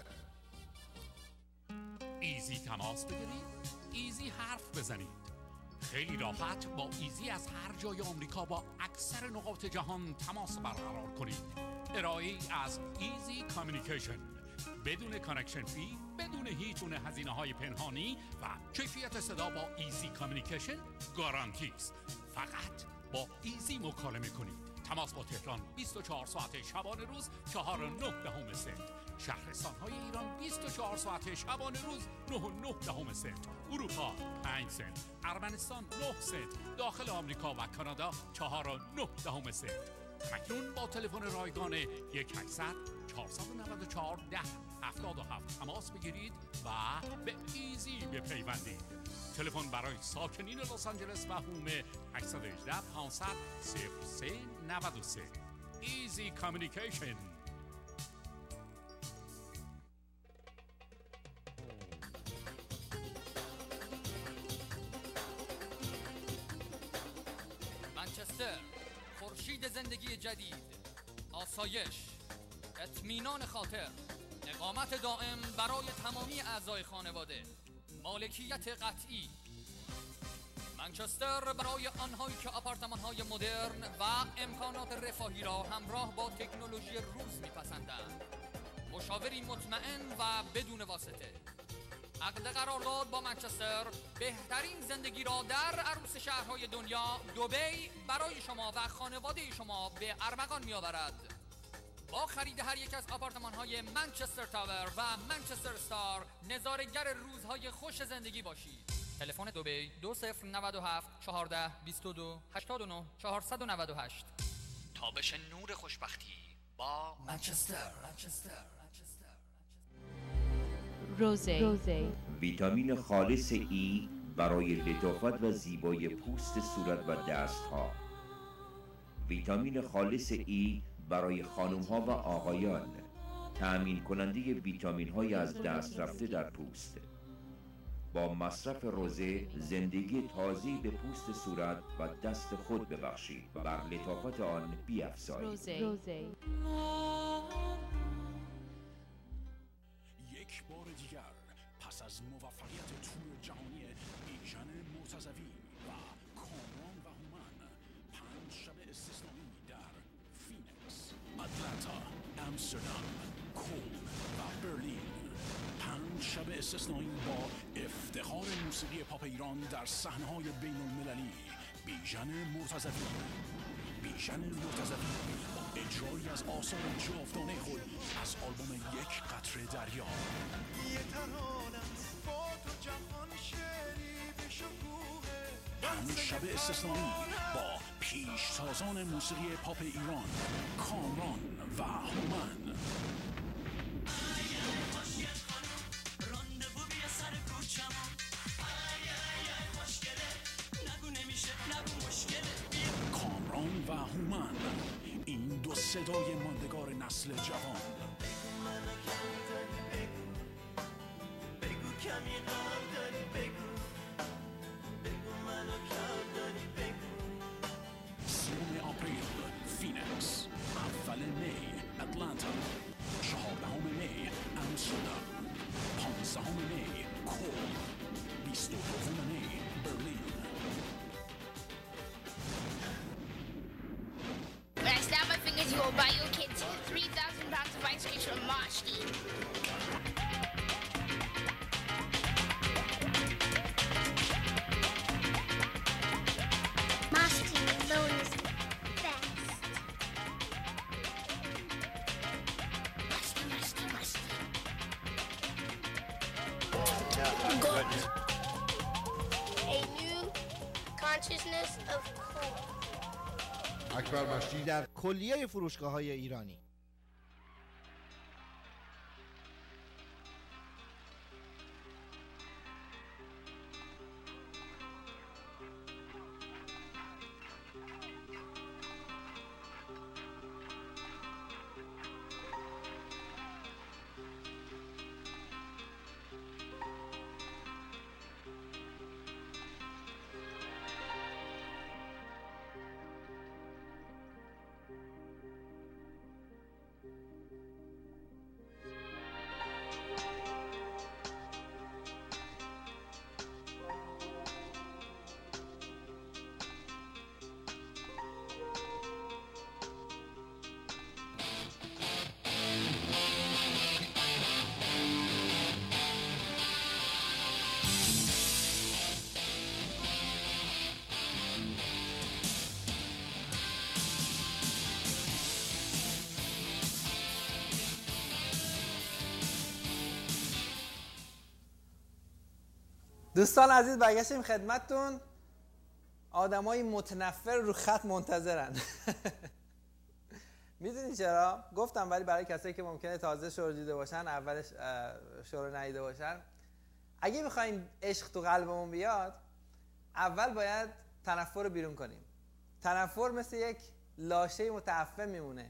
ایزی تماس بگیرید. ایزی حرف بزنید. خیلی راحت با ایزی از هر جای آمریکا با اکثر نقاط جهان تماس برقرار کنید. ارائه‌ای از ایزی کامیونیکیشن بدون کانکشن فی، بدون هیچ گونه هزینه‌های پنهانی و کیفیت صدا با ایزی کامیونیکیشن گارانتی است. فقط با ایزی مکالمه کنید. تماس با تهران بیست و چهار ساعته شبانه روز چهار و نه دهم سنت. شهرستان‌های ایران بیست و چهار ساعته شبانه روز نه و نه دهم سنت. اروپا پنج سنت. ارمنستان نه سنت. داخل آمریکا و کانادا چهار و نه دهم سنت. مکنون با تلفن رایگان یک هشتصد چهارصد و نود و چهار ده هفتاد و هفت تماس بگیرید و به ایزی بپیوندید. تلفن برای ساکنین لس آنجلس و هومه هشتصد و هجده پانصد صفر سه نود و سه. ایزی کامیونیکیشن. منچستر، خورشید زندگی جدید، آسایش، اطمینان خاطر، اقامت دائم برای تمامی اعضای خانواده، مالکیت قطعی. منچستر برای آنهایی که آپارتمان‌های مدرن و امکانات رفاهی را همراه با تکنولوژی روز می‌پسندند. مشاوری مطمئن و بدون واسطه. عقد قرارداد با منچستر بهترین زندگی را در عروس شهرهای دنیا دبی برای شما و خانواده شما به ارمغان می‌آورد. با خرید هر یک از آپارتمان‌های منچستر تاور و منچستر استار نظاره‌گر روزهای خوش زندگی باشید. تلفن دبی دو صفر نود و هفت چهارده بیست و دو هشتاد و نه چهارصد و نود و هشت. تابش نور خوشبختی با منچستر. روزه. روزه ویتامین خالص ای برای لطافت و زیبایی پوست صورت و دستها. ویتامین خالص ای برای خانم ها و آقایان، تأمین کننده ویتامین های از دست رفته در پوست. با مصرف روزه زندگی تازه‌ای به پوست صورت و دست خود ببخشید و بر لطافت آن بیفزایید. روزه. روزه. یک بار دیگر پس از موفقیت تور جهانی بیژن مرتضوی و کامران و هومن، پنج شب استثنایی در فینکس، اتلانتا، امستردام، کلن و برلین. پنج شب استثنایی با افتخار موسیقی پاپ ایران در صحنه‌های بین المللی. بیژن مرتضوی بیژن مرتضوی با اجرایی از آثار جاودانه خود از آلبوم یک قطره دریا. یه ترانم با تو جهان شعری به شکوه. پنج شب استثنایی با پیشتازان موسیقی پاپ ایران، کامران و هومن. کامران و هومن، این دو صدای ماندگار نسل جوان. بگو منو کم داری بگو، بگو کمی غم داری بگو، بگو منو کم داری بگو. سوم آپریل فینکس، اول می اتلانتا، چهاردهم می امستردام، پانزدهم می کلن، بیست و دوم می برلین. When I snap my fingers, you will buy your kids three thousand pounds of ice cream from Moshki. Moshki alone is best. Moshki, Moshki, Moshki. Good. A new consciousness of cool. اکبر مشتی در کلیه فروشگاه‌های ایرانی. دوستان عزیز برگشتیم خدمتتون. آدمای متنفر رو خط منتظرن. میدونی چرا؟ گفتم ولی برای کسایی که ممکنه تازه شروع دیده باشن، اولش شروع ندیده باشن، اگه میخوایم عشق تو قلبمون بیاد، اول باید تنفر رو بیرون کنیم. تنفر مثل یک لاشه متعفن میمونه.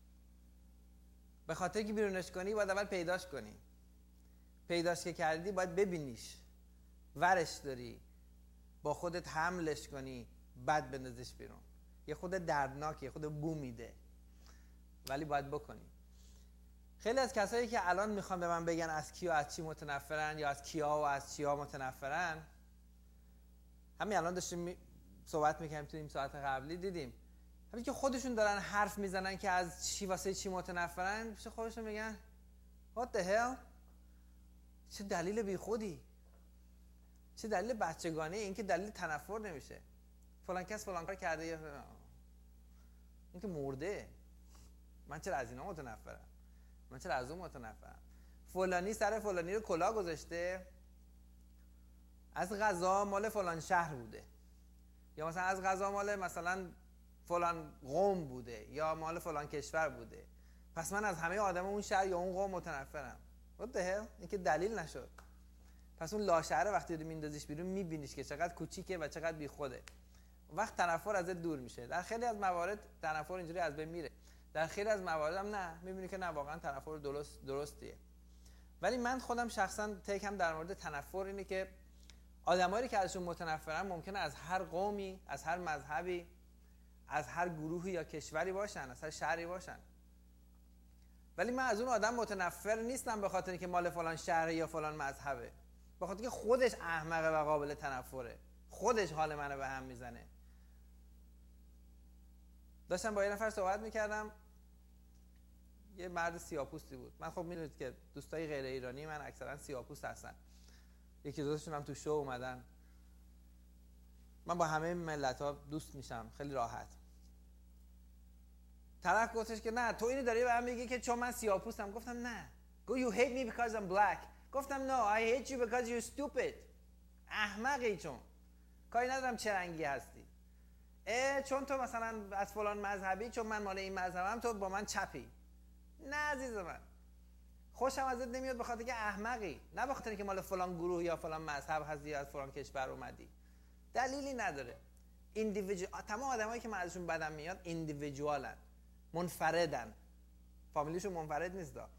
به خاطر که بیرونش کنی باید اول پیداش کنی. پیداش که کردی باید ببینیش، ورش داری، با خودت حملش کنی، بعد بندازش بیرون. یه خود دردناکه، یه خود بو میده، ولی باید بکنی. خیلی از کسایی که الان میخوان به من بگن از کی و از چی متنفرن یا از کیا و از چیا متنفرن، همین الان داشتیم می... صحبت میکنیم تو این ساعت قبلی، دیدیم همین که خودشون دارن حرف میزنن که از چی واسه چی متنفرن، پیش خودشون میگن what the hell، چه دلیل بی خودی، چه دلیل بچگانه، این که دلیل تنفر نمیشه. فلان کس فلان کار کرده، یا این که مرده، من چرا از اینا متنفرم، من چرا از اون متنفرم. فلانی سر فلانی رو کلاه گذاشته، از غذا مال فلان شهر بوده، یا مثلا از غذا مال مثلا فلان قوم بوده، یا مال فلان کشور بوده، پس من از همه آدم اون شهر یا اون قوم متنفرم. what the hell، این که دلیل نشد. پس اون لاشهره وقتی رو میندازیش بیرون میبینیش که چقدر کوچیکه و چقدر بی خوده. وقت تنفر ازت دور میشه. در خیلی از موارد تنفر اینجوری از بین میره، در خیلی از موارد هم نه، میبینی که نه، واقعا تنفر درست درستیه. ولی من خودم شخصا تکم در مورد تنفر اینه که آدمایی که ازشون متنفرن ممکنه از هر قومی، از هر مذهبی، از هر گروهی یا کشوری باشن، از هر شهری باشن. ولی من از اون آدم متنفر نیستم به خاطر اینکه مال فلان شهر یا فلان مذهبه، به خاطر که خودش احمقه و قابل تنفره، خودش حال منو به هم میزنه. داشتم با یه نفر صحبت میکردم، یه مرد سیاه‌پوستی بود. من خب میدونید که دوستای غیر ایرانی من اکثرا سیاه‌پوست هستن، یکی دوستشون هم تو شو اومدن. من با همه ملت‌ها دوست میشم خیلی راحت. طرف گفتش که نه تو اینو داری به من میگی که چون من سیاه‌پوستم. گفتم نه. Go you hate me because I'm black. گفتم no I hate you because you're stupid. احمقی، چون کاری ندارم چه رنگی هستی. اه چون تو مثلا از فلان مذهبی، چون من مال این مذهبم تو با من چپی. نه عزیز من، خوشم ازت نمیاد به خاطر که احمقی، نه به خاطر که مال فلان گروه یا فلان مذهب هستی یا از فلان کشور اومدی. دلیلی نداره. ایندیویدوال، تمام آدمایی که من ازشون بدم میاد ایندیویدوالن، منفردن. فامیلیشون منفرد نیست دا.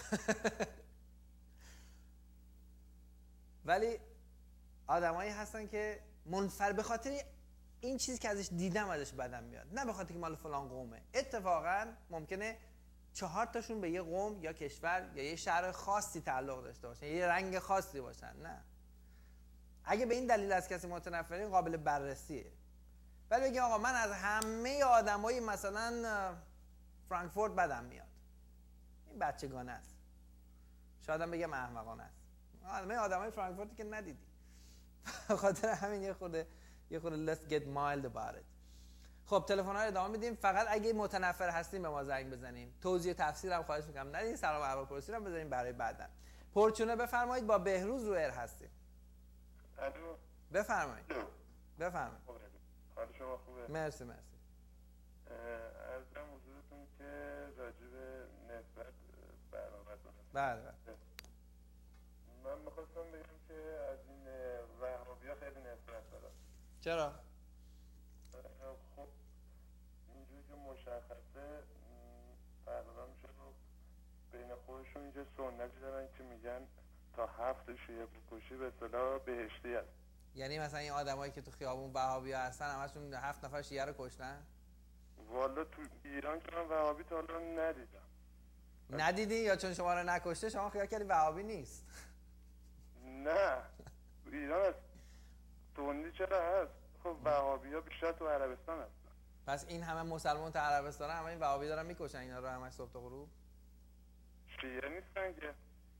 ولی آدمایی هستن که منفرد به خاطر این چیزی که ازش دیدم ازش بدم میاد، نه به خاطر که مال فلان قومه. اتفاقا ممکنه چهار تاشون به یه قوم یا کشور یا یه شهر خاصی تعلق داشته باشن، یه رنگ خاصی باشن. نه، اگه به این دلیل از کسی متنفرین قابل بررسیه. ولی بگیم آقا من از همه آدمای مثلا فرانکفورت بدم میاد، این بچگانه است، شاید هم بگم احمقانه است. همه آدمای فرانکفورتی که ندیدی. به خاطر همین یه خورده یه خورده let's get mild about it. خب تلفن‌ها رو ادامه میدیم. فقط اگه متنفر هستیم به ما زنگ بزنیم. توضیح تفسیر هم خواهش می‌کنم ندید. سلام احوالپرسی هم بذاریم برای بعدا. پرچونه بفرمایید، با بهروز رو ایر هستیم. الو بفرمایید. بفرمایید. حال شما خوبه؟ مرسی مرسی. عرضم حضورتون که راجع به نسبت برنامه بله بله. من می‌خواستم بگم که از این وهابی‌ها خیلی نفرت دارم. چرا؟ خب اینجوری که مشخصه تقریبا میشه رو بین خودشون اینجا سنتی دارن که میگن تا هفت شیعه بکشی به اصطلاح بهشتی هست. یعنی مثلا این آدمایی که تو خیابون وهابی‌ها هستن همشون هفت نفر شیعه رو کشتن؟ والا تو ایران که من وهابی تا حالا ندیدم. ندیدی یا چون شما رو نکشته شما خیال کردی وهابی نیست؟ نه تو ایران هست. سنی چرا هست؟ خب وهابی‌ها بیشتر تو عربستان هستن. پس این همه مسلمان تو عربستان همه این وهابی دارن میکشن اینا رو همش صبح تا غروب؟ شیعه نیستن که.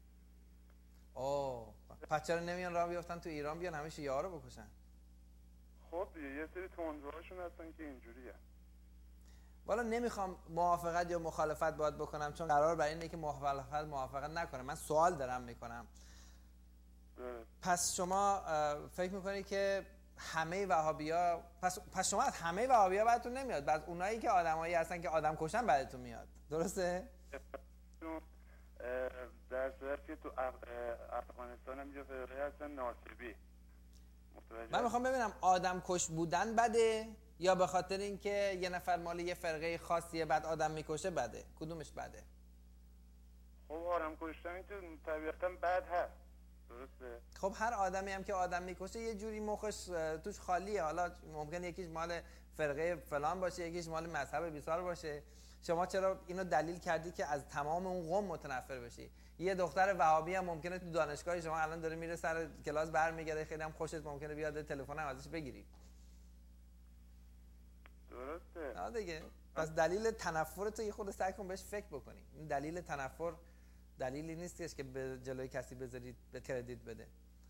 اوه پس چرا نمیان راه بیافتن تو ایران بیان همه شیعه ها رو بکشن؟ خب یه سری تندروهاشون هستن که اینجوریه. والا نمیخوام موافقت یا مخالفت باید بکنم چون قرار بر اینه که مخالفت موافقت نکنه. من سوال دارم میکنم. پس شما اه، فکر میکنید که همه وهابی‌ها پس پس شما از همه وهابی‌ها بعدتون نمیاد، بعد اونایی که آدمایی هستن که آدم کشن بعدتون میاد، درسته؟ در صورتی که تو اف... افغانستان هم اینجا فرقه هستن ناصبی. من میخوام ببینم آدم کش بودن بده یا به خاطر اینکه یه نفر مال یه فرقه خاصیه بعد آدم میکشه بده؟ کدومش بده؟ خب آدم کشتن که طبیعتا بد هست، درسته؟ خب هر آدمی هم که آدم میکشه یه جوری مخش توش خالیه، حالا ممکنه یکیش مال فرقه فلان باشه، یکیش مال مذهب بیسار باشه. شما چرا اینو دلیل کردی که از تمام اون قوم متنفر بشی؟ یه دختر وهابی هم ممکنه تو دانشگاه شما الان داره میره سر کلاس برمیگرده، خیلی هم خوشت ممکنه بیاد تلفن هم ازش بگیری. درسته. آه دیگه. پس دلیل تنفر تو یه خود سعی کن بهش فکر بکنی. این دلیل تنفر دلیلی نیستش که به جلوی کسی بذارید به کردیت بده.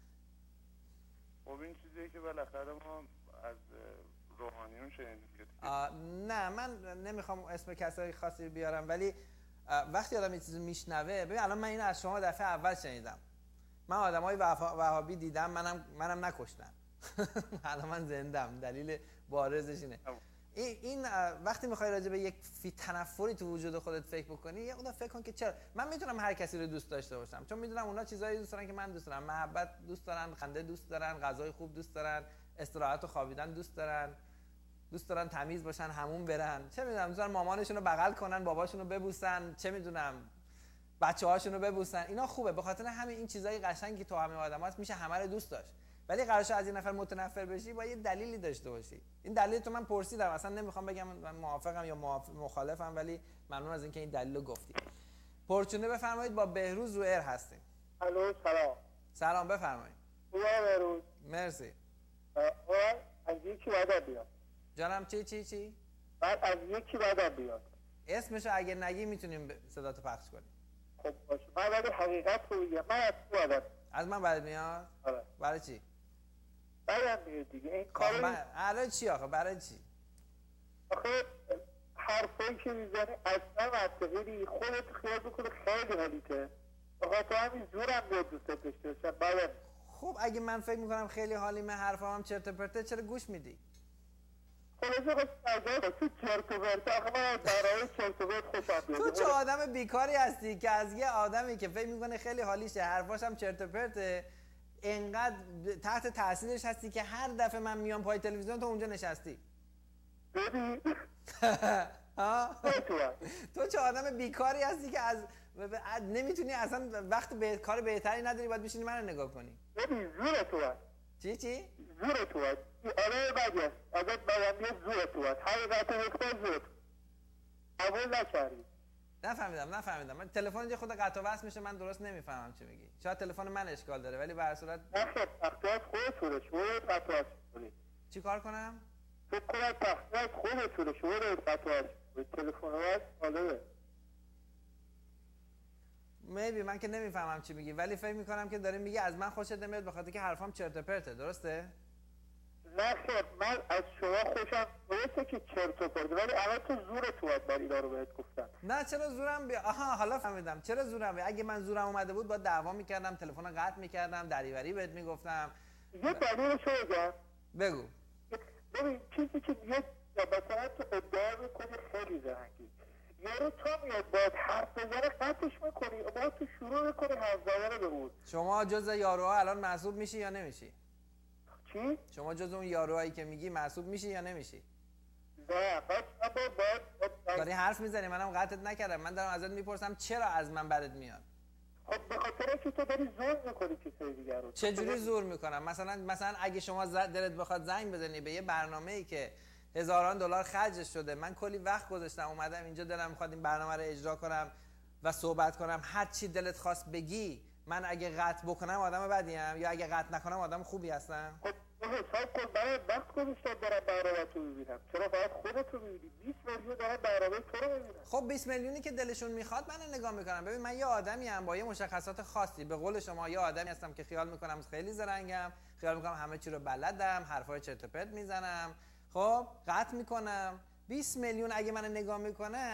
خب این چیزیه که بالاخره ما از روحانیون شنیدیم. نه من نمیخوام اسم کسای خاصی بیارم، ولی وقتی آدم این چیزو میشنوه، ببین الان من اینو از شما دفعه اول شنیدم. من آدمای وهابی دیدم، منم منم نکشتم. الان من زندم، دلیل بارزش اینه. این این وقتی میخوای راجع به یک فی تنفری تو وجود خودت فکر بکنی، یه خدا فکر کن که چرا من میتونم هر کسی رو دوست داشته باشم، چون میدونم اونا چیزایی دوست دارن که من دوست دارم. محبت دوست دارن، خنده دوست دارن، غذای خوب دوست دارن، استراحت و خوابیدن دوست دارن، دوست دارن تمیز باشن، همون برن، چه میدونم دوست دارن مامانشون رو بغل کنن، باباشون رو ببوسن، چه میدونم بچه‌هاشون رو ببوسن. اینا خوبه، به خاطر همین این چیزای قشنگی تو همه آدم هست میشه همه رو دوست داشت. ولی قرارش از این نفر متنفر بشی با یه دلیلی داشته باشی. این دلیل تو من پرسیدم، اصلا نمیخوام بگم من موافقم یا مخالفم، ولی ممنون از اینکه این دلیلو گفتی. پرچونه بفرمایید، با بهروز رو ایر هستیم. الو سلام. سلام بفرمایید. خوبه بهروز؟ مرسی. اول از یکی بعد بیاد. جانم چی چی چی؟ بعد از یکی بعد بیاد. اسمشو اگه نگی میتونیم صداتو پخش کنیم. خب باشه. من بعد حقیقت رو بگم. من از تو بعد. از من بعد میاد؟ آره. برای چی؟ بعدم میاد دیگه. این کارو برای چی آخه؟ برای چی؟ آخه حرفایی که میزنی اصلا منطقی خودت خیال بکنه خیلی حالیته. بخاطر همین زورم بیاد دوست داشته باشم. بعدم خب اگه من فکر میکنم خیلی حالیمه، حرفام هم چرت و پرته، چرا گوش میدی؟ خلاصه خود سرزای تو چرت و پرته. آخه من از برای چرت و پرت خوشم بیاد. تو چه آدم بیکاری هستی که از یه آدمی که فکر میکنه خیلی حالیشه، حرفاش هم چرت و پرته، اینقدر تحت تاثیرش هستی که هر دفعه من میام پای تلویزیون تو اونجا نشستی. ببین ها؟ تو چه آدم بیکاری هستی که از نمیتونی اصلا وقت به کار بهتری نداری، باید بشینی منو نگاه کنی. ببین زور تو هست. چی چی؟ زور تو هست. آره بدی هست. ازت بدم یه زور تو هست. حقیقت نکته زور. قبول نکردی. نفهمیدم نفهمیدم. من تلفن اینجا خود قطع و وصل میشه، من درست نمیفهمم چی میگی. شاید تلفن من اشکال داره، ولی به هر صورت نخیر تختیات خودتونه، شما رو قطع و وصل کنید. چی کار کنم؟ فکر کنم تختیات خودتونه، شما رو قطع و وصل کنید. تلفن وصل آلوه. میبی من که نمیفهمم چی میگی، ولی فکر میکنم که داری میگی از من خوشت نمیاد به خاطر که حرفام چرت و پرته، درسته؟ نه خیر، من از شما خوشم درسته که چرت و پرته، ولی الان تو زور تو هست من اینا رو بهت گفتم. نه چرا زورم بیا؟ آها حالا فهمیدم چرا زورم بیا. اگه من زورم اومده بود باید دعوا میکردم، تلفن قطع میکردم، دریوری بهت میگفتم. یه دلیلش رو بگم. بگو. ببین چیزی که یه مثلا تو ادعا میکنی خیلی زنگی، یارو تا میاد باید حرف بزنه قطعش میکنی، باید تو شروع میکنی حرف زدن به بود. شما جز یاروها الان محسوب میشی یا نمیشی؟ چی؟ شما جز اون یاروهایی که میگی محسوب میشی یا نمیشی؟ نه بس من باید داری حرف میزنی، منم قطعت نکردم، من دارم ازت میپرسم چرا از من بدت میاد؟ خب به خاطر که تو داری زور میکنی کسای دیگر رو. چجوری زور میکنم؟ مثلا مثلا اگه شما دلت بخواد زنگ بزنی به یه برنامه‌ای که هزاران دلار خرجش شده، من کلی وقت گذاشتم اومدم اینجا، دلم میخواد این برنامه رو اجرا کنم و صحبت کنم، هر چی دلت خواست بگی، من اگه قطع بکنم آدم بدیم یا اگه قطع نکنم آدم خوبی هستم؟ خب حساب کن برای وقت گذاشتم دارم برنامه تو ببینم، چرا باید خودت رو ببینی؟ بیست میلیون دارم برنامه تو رو ببینم. خب بیست میلیونی که دلشون میخواد من نگاه میکنم. ببین من یه آدمی ام با یه مشخصات خاصی، به قول شما یه آدمی هستم که خیال میکنم خیلی زرنگم، خیال میکنم همه چی رو بلدم، حرفای چرت و پرت میزنم، خب قطع میکنم. بیست میلیون اگه من نگاه میکنن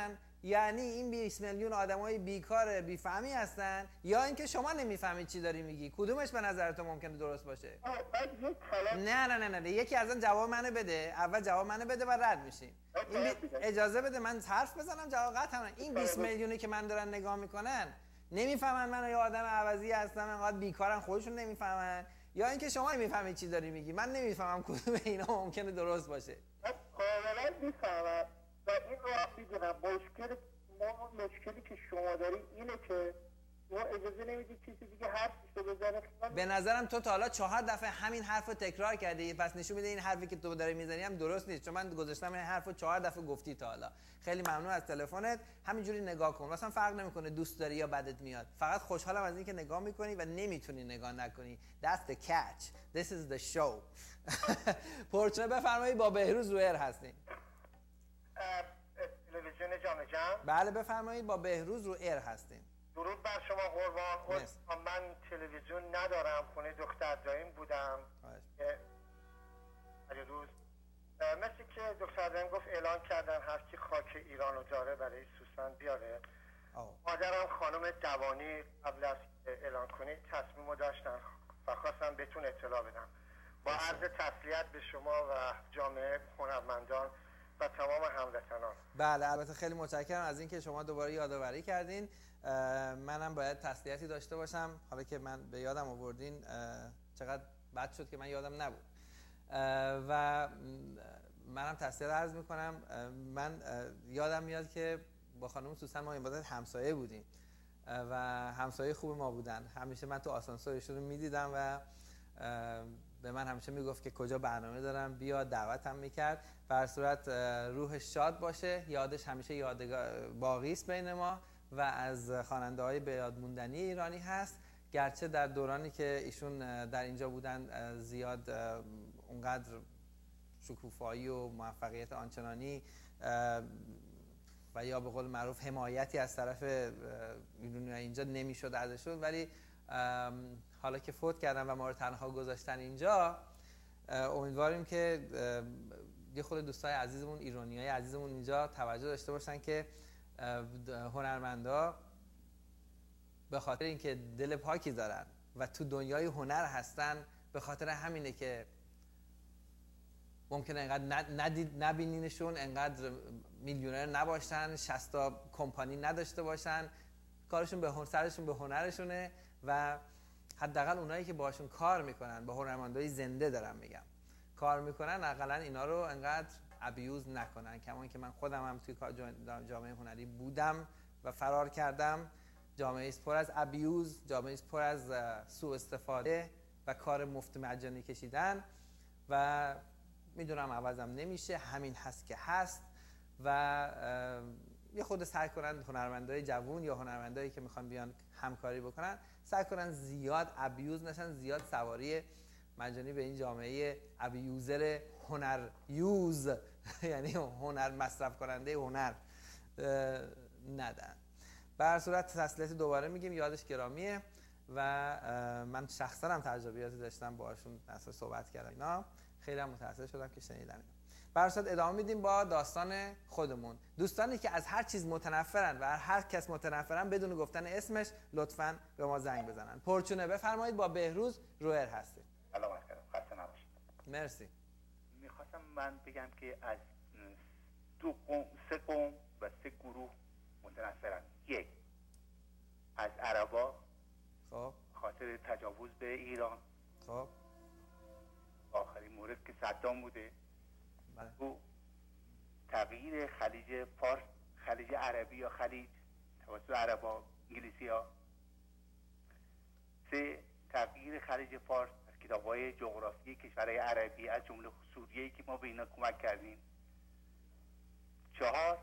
یعنی این بیست میلیون آدمای بیکار بیفهمی هستن یا اینکه شما نمیفهمید چی داری میگی؟ کدومش به نظر تو ممکنه درست باشه؟ نه نه نه نه یکی از اون جواب منو بده. اول جواب منو بده و رد میشیم. این بی... اجازه بده من حرف بزنم جواب قطعا. این بیست میلیونی که من دارن نگاه میکنن نمیفهمن من یه آدم عوضی هستم انقدر بیکارن خودشون نمیفهمن یا اینکه شما نمیفهمید چی داری میگی؟ من نمیفهمم کدوم اینا ممکنه درست باشه. کاملا میفهمم و این رو میدونم. مشکل ما مشکلی که شما داری اینه که شما اجازه نمیدید کسی دیگه حرفش رو بزنه. به نظرم تو تا حالا چهار دفعه همین حرف رو تکرار کردی، پس نشون میده این حرفی که تو داری میزنی هم درست نیست، چون من گذاشتم این حرف رو چهار دفعه گفتی تا حالا. خیلی ممنون از تلفنت. همینجوری نگاه کن، مثلا فرق نمیکنه دوست داری یا بدت میاد. فقط خوشحالم از اینکه نگاه میکنی و نمیتونی نگاه نکنی. That's the catch. This is the show. پرچونه بفرمایید، با بهروز رو ایر هستین. تلویزیون جام جهان. بله بفرمایید، با بهروز رو ایر هستین. درود بر شما قربان. من تلویزیون ندارم، خونه دکتر دایم بودم. هر روز مثل که دکتر دایم گفت اعلان کردن هر کی خاک ایرانو داره برای سوسن بیاره. مادرم خانم دوانی قبل از اعلان کنید تصمیمو داشتن و خواستم بهتون اطلاع بدم. با عرض تسلیت به شما و جامعه هنرمندان و تمام هموطنان. بله البته خیلی متشکرم از اینکه شما دوباره یادآوری کردین. منم باید تسلیتی داشته باشم، حالا که من به یادم آوردین چقدر بد شد که من یادم نبود و منم تسلیت عرض میکنم. من یادم میاد که با خانم سوسن ما این مدت همسایه بودیم و همسایه خوب ما بودن. همیشه من تو آسانسورشون رو میدیدم و به من همیشه میگفت که کجا برنامه دارم بیا، دعوتم میکرد. بر صورت روحش شاد باشه، یادش همیشه یادگار باقی است بین ما و از خواننده های به یاد موندنی ایرانی هست. گرچه در دورانی که ایشون در اینجا بودن زیاد اونقدر شکوفایی و موفقیت آنچنانی و یا به قول معروف حمایتی از طرف ایرانی‌ها اینجا نمیشد ازشون، ولی حالا که فوت کردن و ما رو تنها گذاشتن اینجا، امیدواریم که یه خود دوستای عزیزمون ایرانیای عزیزمون اینجا توجه داشته باشن که هنرمندا به خاطر اینکه دل پاکی دارن و تو دنیای هنر هستن، به خاطر همینه که ممکنه انقدر ندید نبینینشون، انقدر میلیونر نباشن، شصت تا کمپانی نداشته باشن، کارشون به هنر، سرشون به هنرشونه و حداقل اونایی که باشون کار میکنن، با هنرمندای زنده دارم میگم کار میکنن، حداقل اینا رو انقدر ابیوز نکنن. کما که من خودم هم توی جامعه هنری بودم و فرار کردم. جامعه است پر از ابیوز، جامعه است پر از سوء استفاده و کار مفت مجانی کشیدن و میدونم عوضم نمیشه، همین هست که هست و یه خود سعی کنن هنرمندای جوون یا هنرمندایی که میخوان بیان همکاری بکنن سعی کنن زیاد ابیوز نشن، زیاد سواری مجانی به این جامعه ابیوزر هنر یوز یعنی هنر مصرف کننده هنر ندن. به هر صورت تسلیت دوباره میگیم، یادش گرامیه و من شخصا هم تجربیاتی داشتم باهاشون اصلا صحبت کردم اینا، خیلی هم متاثر شدم که شنیدم اینا. به هر صورت ادامه میدیم با داستان خودمون. دوستانی که از هر چیز متنفرن و هر کس متنفرن بدون گفتن اسمش لطفاً به ما زنگ بزنن. پرچونه بفرمایید، با بهروز روئر هستید. سلام علیکم، خسته نباشید. مرسی. میخواستم من بگم که از دو قوم، سه قوم و سه گروه متنفرن. یک، از عربا، خب خاطر تجاوز به ایران، خب آخرین مورد که صدام بوده، بله. دو، تغییر خلیج فارس، خلیج عربی یا خلیج توسط عربا انگلیسی ها. سه، تغییر خلیج فارس از کتاب‌های جغرافی کشورهای عربی از جمله سوریه‌ای که ما به اینا کمک کردیم. چهار،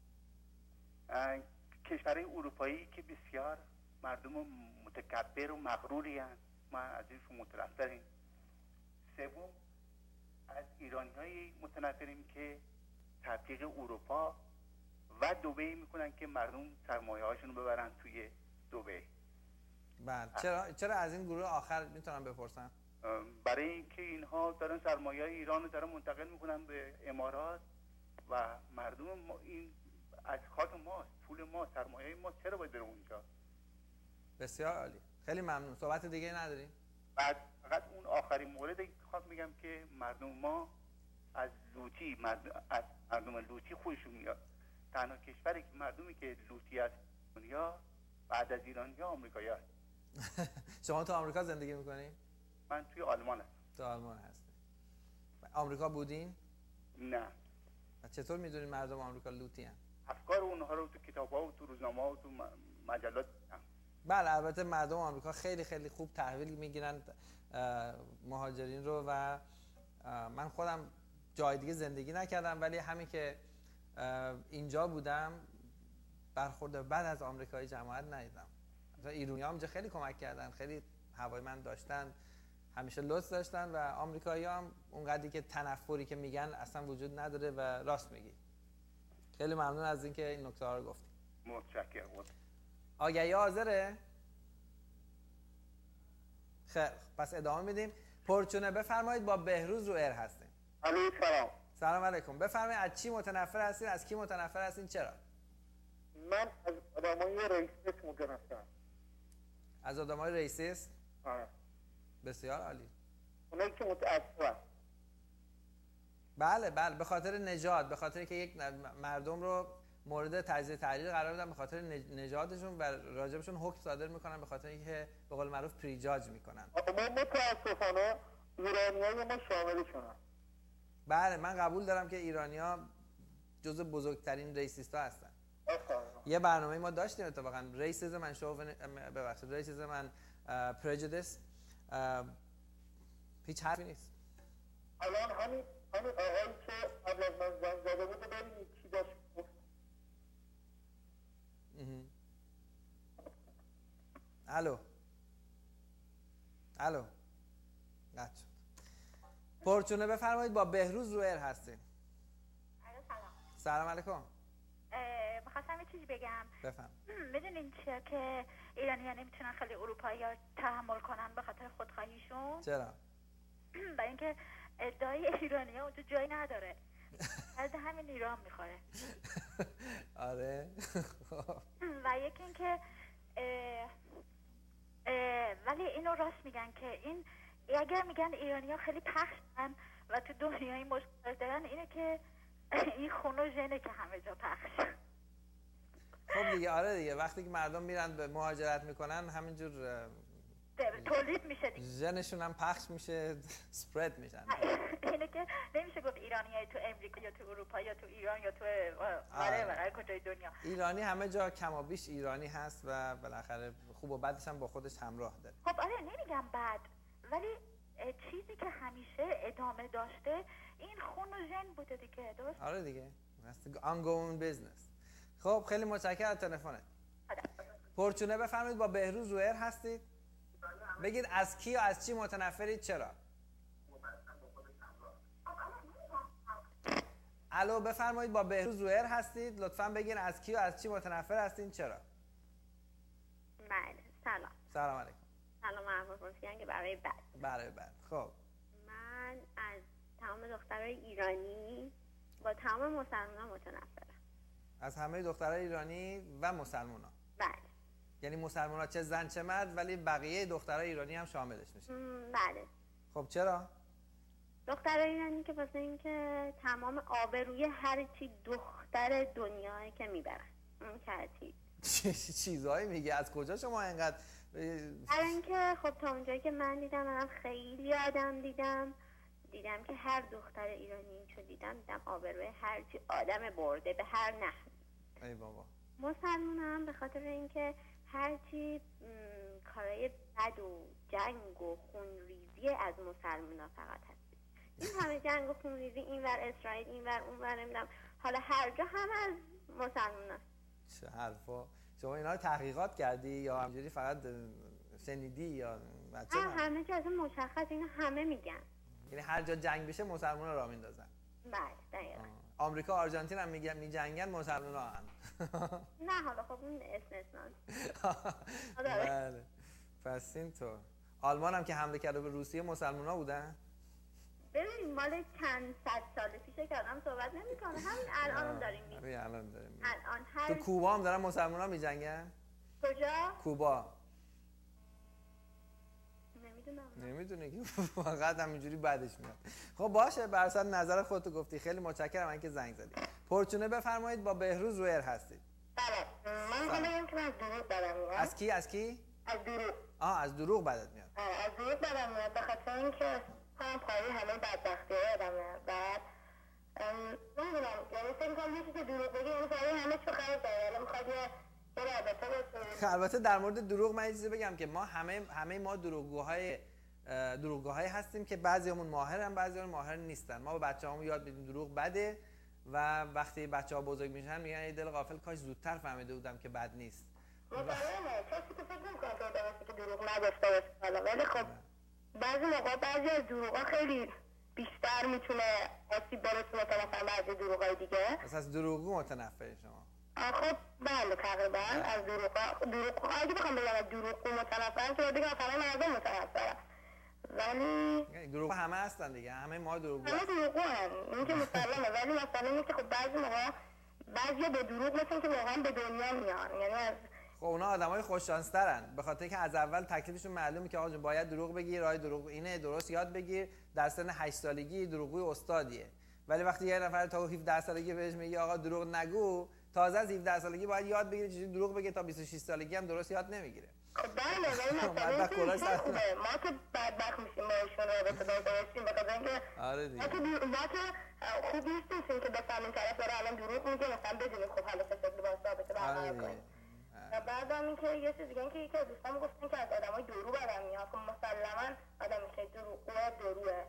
کشورهای اروپایی که بسیار مردم متکبر و مغروری هستند، ما از اینشون متنفریم. سوم، از ایرانی‌های متنفریم که تبلیغ اروپا و دبی میکنن که مردم سرمایه هاشون رو ببرن توی دبی. بله. چرا چرا از این گروه آخر میتونم بپرسم؟ برای اینکه اینها دارن سرمایه های ایران رو دارن منتقل میکنن به امارات و مردم این از خاک ماست، پول ما، سرمایه ما، چرا باید بره اونجا؟ بسیار عالی، خیلی ممنون. صحبت دیگه نداریم؟ بعد فقط اون آخرین مورد خواهم میگم که مردم ما از لوطی مرد... از مردم لوطی خوششون میاد. تنها کشوری که مردمی که لوطی از دنیا بعد از ایرانیا آمریکایی هست. شما تو آمریکا زندگی میکنین؟ من توی آلمان هستم. تو آلمان هستین. آمریکا بودین؟ نه. چطور میدونین مردم آمریکا لوطی هستن؟ افکار اونها رو تو کتاب‌ها و تو روزنامه‌ها و تو مجلات دیدم. بله البته مردم آمریکا خیلی خیلی خوب تحویل میگیرن مهاجرین رو و من خودم جای دیگه زندگی نکردم ولی همین که اینجا بودم برخورد بعد از آمریکایی جماعت ندیدم. مثلا ایرانی ها اینجا خیلی کمک کردن، خیلی هوای من داشتن، همیشه لطف داشتن و آمریکایی ها هم اونقدری که تنفری که میگن اصلا وجود نداره و راست میگی. خیلی ممنون از اینکه این نکته ها رو گفتید. متشکرم. آگهی حاضره؟ خیر پس ادامه میدیم. پرچونه بفرمایید، با بهروز رو ایر هستیم. علیکم سلام. سلام علیکم. بفرمایید از چی متنفر هستین؟ از کی متنفر هستین؟ چرا؟ من از آدمای ریسیست متنفرم. از آدمای ریسیست؟ آره. بسیار عالی. اونایی که متعصبن. بله بله، به خاطر نژاد، به خاطر که یک مردم رو مورد تجزیه تحلیل قرار بدن، به خاطر نژادشون و راجبشون حکم صادر میکنن، به خاطر اینکه به قول معروف پریجاج میکنن. اما متاسفانه ایرانیای ما شاملشونن. بله من قبول دارم که ایرانی‌ها جزو بزرگترین ریسیست‌ها هستن. یه برنامه ما داشتیم اتفاقا ریسیسم و شوون ببخشید ریسیسم و پرجودیس، هیچ حرفی نیست. الان همین همین آقایی که قبل از من زنگ زده بود ببینید چی داشت گفت. الو الو قطع شد. پرچونه بفرمایید، با بهروز رو ایر هستیم. سلام. سلام علیکم. می‌خواستم یه چیزی بگم. بفهم. میدونین چیه که ایرانی‌ها نمیتونن خیلی اروپایی‌ها تحمل کنن به خاطر خودخواهیشون؟ چرا؟ برای اینکه ادعای ایرانی‌ها اونجا جایی نداره. از همین ایران میخوره. آره. و یکی اینکه ولی اینو راست میگن که این اگر میگن ایرانی‌ها خیلی پخشن و تو دنیای مشکل دارن، اینه که این خون و ژنه که همه جا پخش. خب دیگه آره دیگه، وقتی که مردم میرن به مهاجرت میکنن همینجور تولید میشه دیگه، ژنشون هم پخش میشه، سپرد میشن. اینه که نمیشه گفت ایرانیای تو امریکا یا تو اروپا یا تو ایران یا تو آره هر کجای دنیا. ایرانی همه جا کم و بیش ایرانی هست و بالاخره خوب و بدش هم با خودش همراه داره. خب آره نمیگم بد، ولی چیزی که همیشه ادامه داشته این خون و ژن بوده دیگه، درست؟ آره دیگه، ongoing business. خب خیلی متشکرم از تلفنت. پرچونه بفرمایید، با بهروز رو ایر هستید. بگید از کی و از چی متنفرید، چرا؟ الو بفرمایید، با بهروز رو ایر هستید، لطفاً بگین از کی و از چی متنفر هستین، چرا؟ بله سلام. سلام علیکم. سلام احوال پرسیدن که برای بعد. برای بعد. خب من از تمام دخترای ایرانی با تمام مسلمان‌ها متنفرم. از همه دخترای ایرانی و مسلمان‌ها؟ بله. یعنی مسلمان‌ها چه زن چه مرد، ولی بقیه دخترای ایرانی هم شاملش میشه؟ بله. خب چرا؟ دخترای ایرانی که واسه اینکه تمام آبروی هر چی دختر دنیایی که میبرن. اون کردی. چیزایی میگه، از کجا شما اینقدر؟ برای اینکه خب تا اونجایی که من دیدم، من خیلی آدم دیدم دیدم که هر دختر ایرانی چو دیدم دیدم آبروی هر چی آدم برده به هر نحو. ای بابا. مسلمانم به خاطر اینکه هر چی کارهای بد و جنگ و خونریزی از مسلمانا فقط هست. این همه جنگ و خونریزی اینور اسرائیل اینور اونور نمیدونم، حالا هر جا هم از مسلمانا. چه حرفا؟ شما اینا رو تحقیقات کردی یا همجوری فقط شنیدی یا بچه؟ نه همه جا از مشخص، اینو همه میگن. یعنی هر جا جنگ بشه مسلمانا راه میندازن. بله دقیقاً. آمریکا آرژانتین هم میگن میجنگن مسلمانا هم. نه حالا خب اون استثناست. بله. پس اینطور. آلمان هم که حمله کرده به روسیه مسلمانا بودن؟ ببین مال چند صد سال پیشه که آدم صحبت نمیکنه، همین الان هم داریم میبینیم. همین الان داریم الان هر تو کوبا هم دارن مسلمان‌ها میجنگن؟ کجا؟ کوبا. نمیدونم. نمیدونه که فقط همینجوری بعدش میاد. خب باشه، بر اساس نظر خودتو گفتی. خیلی متشکرم من که زنگ زدی. پرچونه بفرمایید، با بهروز رو ایر هستید. بله. من میخوام بگم که من از دروغ بدم میاد. از کی؟ از کی؟ از دروغ. آه از دروغ بدت میاد. آه از دروغ بدم میاد به خاطر اینکه هم پای همه بدبختی های آدمه. بعد نمیدونم، یعنی فکر میکنم یه چیز دروغ بگی یعنی پای همه چی خراب داره. یعنی میخواد یه یه رابطه باشه. البته در مورد دروغ من یه چیزی بگم که ما همه همه ما دروغگوهای دروغگوهایی هستیم که بعضیامون ماهرن، بعضیامون ماهر نیستن. ما به بچه‌هامون یاد میدیم دروغ بده و وقتی بچه‌ها بزرگ میشن میگن ای دل غافل کاش زودتر فهمیده بودم که بد نیست. مطمئنه کسی که فکر نمی‌کنه تو درسته که دروغ نگفته باشه حالا، ولی خب بعضی موقع بعضی از دروغ‌ها خیلی بیشتر میتونه آسیب برسونه تا مثلا بعضی دروغ‌های دیگه. پس از دروغگو متنفری شما؟ خب بله تقریبا از دروغ‌ها. دروغ اگه بخوام بگم از دروغگو متنفرم که بگم مثلا مردم متنفرم، ولی دروغ همه هستن دیگه، همه ما دروغگو همه دروغگو هستن، این که مسلمه. ولی مثلا اینه که خب بعضی موقع بعضیا به دروغ مثل که واقعا به دنیا میان، یعنی از خب اونا آدمای خوش شانس ترن به خاطر اینکه از اول تکلیفشون معلومه که آقا جون باید دروغ بگی، راه دروغ اینه، درست یاد بگیر. در سن هشت سالگی دروغگوی استادیه. ولی وقتی یه نفر تا هفده سالگی بهش میگه آقا دروغ نگو، تازه از هفده سالگی باید یاد بگیره چجوری دروغ بگه، تا بیست و شش سالگی هم درست یاد نمیگیره. خب بله ولی مثلا اینکه خوبه ما که بدبخت میشیم باشون رابطه داشته باشیم به خاطر اینکه آره دیگه ما که خوب نیستیم که بفهمیم طرف داره الان دروغ میگه مثلا بدونیم خب حالا چه شکلی باهاش رابطه برقرار کنیم. و بعدم اینکه یه چیز دیگه اینکه یکی از دوستام گفتن که از آدمای درو بدم میاد. خب مسلما آدمی که دروغگو دروه،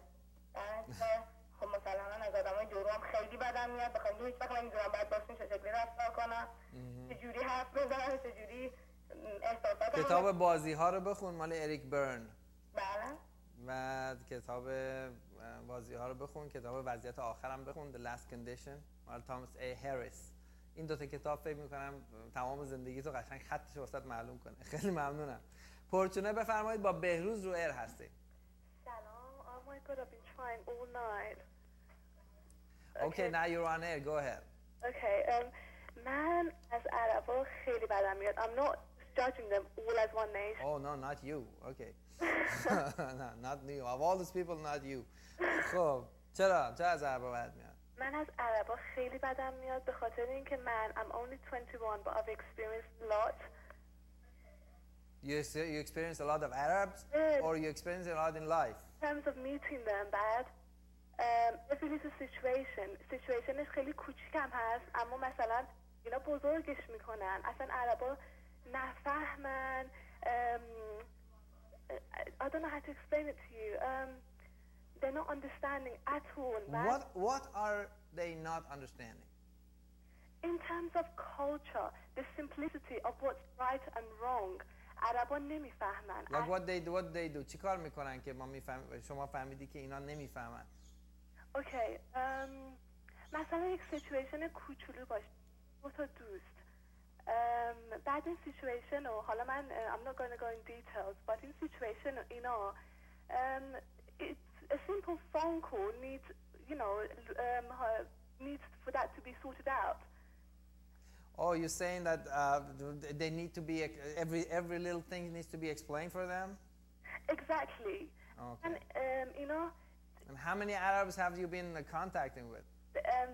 خب مسلما از آدمای درو هم خیلی بدم میاد. بخاطر اینکه هیچ وقت نمیدونم بعد باشون چه شکلی رفتار کنم، چجوری حرف بزنم، چجوری احساساتم. کتاب بازی ها رو بخون، مال اریک برن. بله. و کتاب بازی ها رو بخون، کتاب وضعیت آخرم بخون، The Last Condition مال تامس ای هریس. این دو تا کتاب فکر می‌کنم تمام زندگی تو قشنگ خطش واسط معلوم کنه. خیلی ممنونم. پرچونه بفرمایید، با بهروز رو ایر هستی. سلام. Oh my god, I've been trying all night. Okay, now you're on air. Go ahead. Okay, um, من از عربا خیلی بدم میاد. I'm not judging them all as one nation. Oh no, not you. Okay. no, not you. Of all these people, not you. خب چرا؟ چرا از عربا بد میاد؟ من از عربا خیلی بدم میاد به خاطر اینکه من I'm only twenty-one but I've experienced a lot. You you experience a lot of Arabs yes. or you experience a lot in life? In terms of meeting them, bad. Um, every little situation, situationش خیلی کوچیکم هست اما مثلا اینا بزرگش میکنن. اصلا عربا نفهمن. Um, I don't know how to explain it to you. Um, they're not understanding at all. Man. What what are they not understanding? In terms of culture, the simplicity of what's right and wrong. عربا نمیفهمن. Like what they do, what they do. چیکار میکنن که ما میفهم شما فهمیدی که اینا نمیفهمن؟ Okay. Um, مثلا یک سیچویشن کوچولو باشه. دو تا دوست. Um, بعد این سیچویشن رو حالا من uh, I'm not going to go in details but این سیچویشن اینا um, it's a simple phone call needs you know um, needs for that to be sorted out. Oh, you're saying that uh, they need to be every every little thing needs to be explained for them? Exactly. Okay. And um, you know. And how many Arabs have you been uh, contacting with? Um,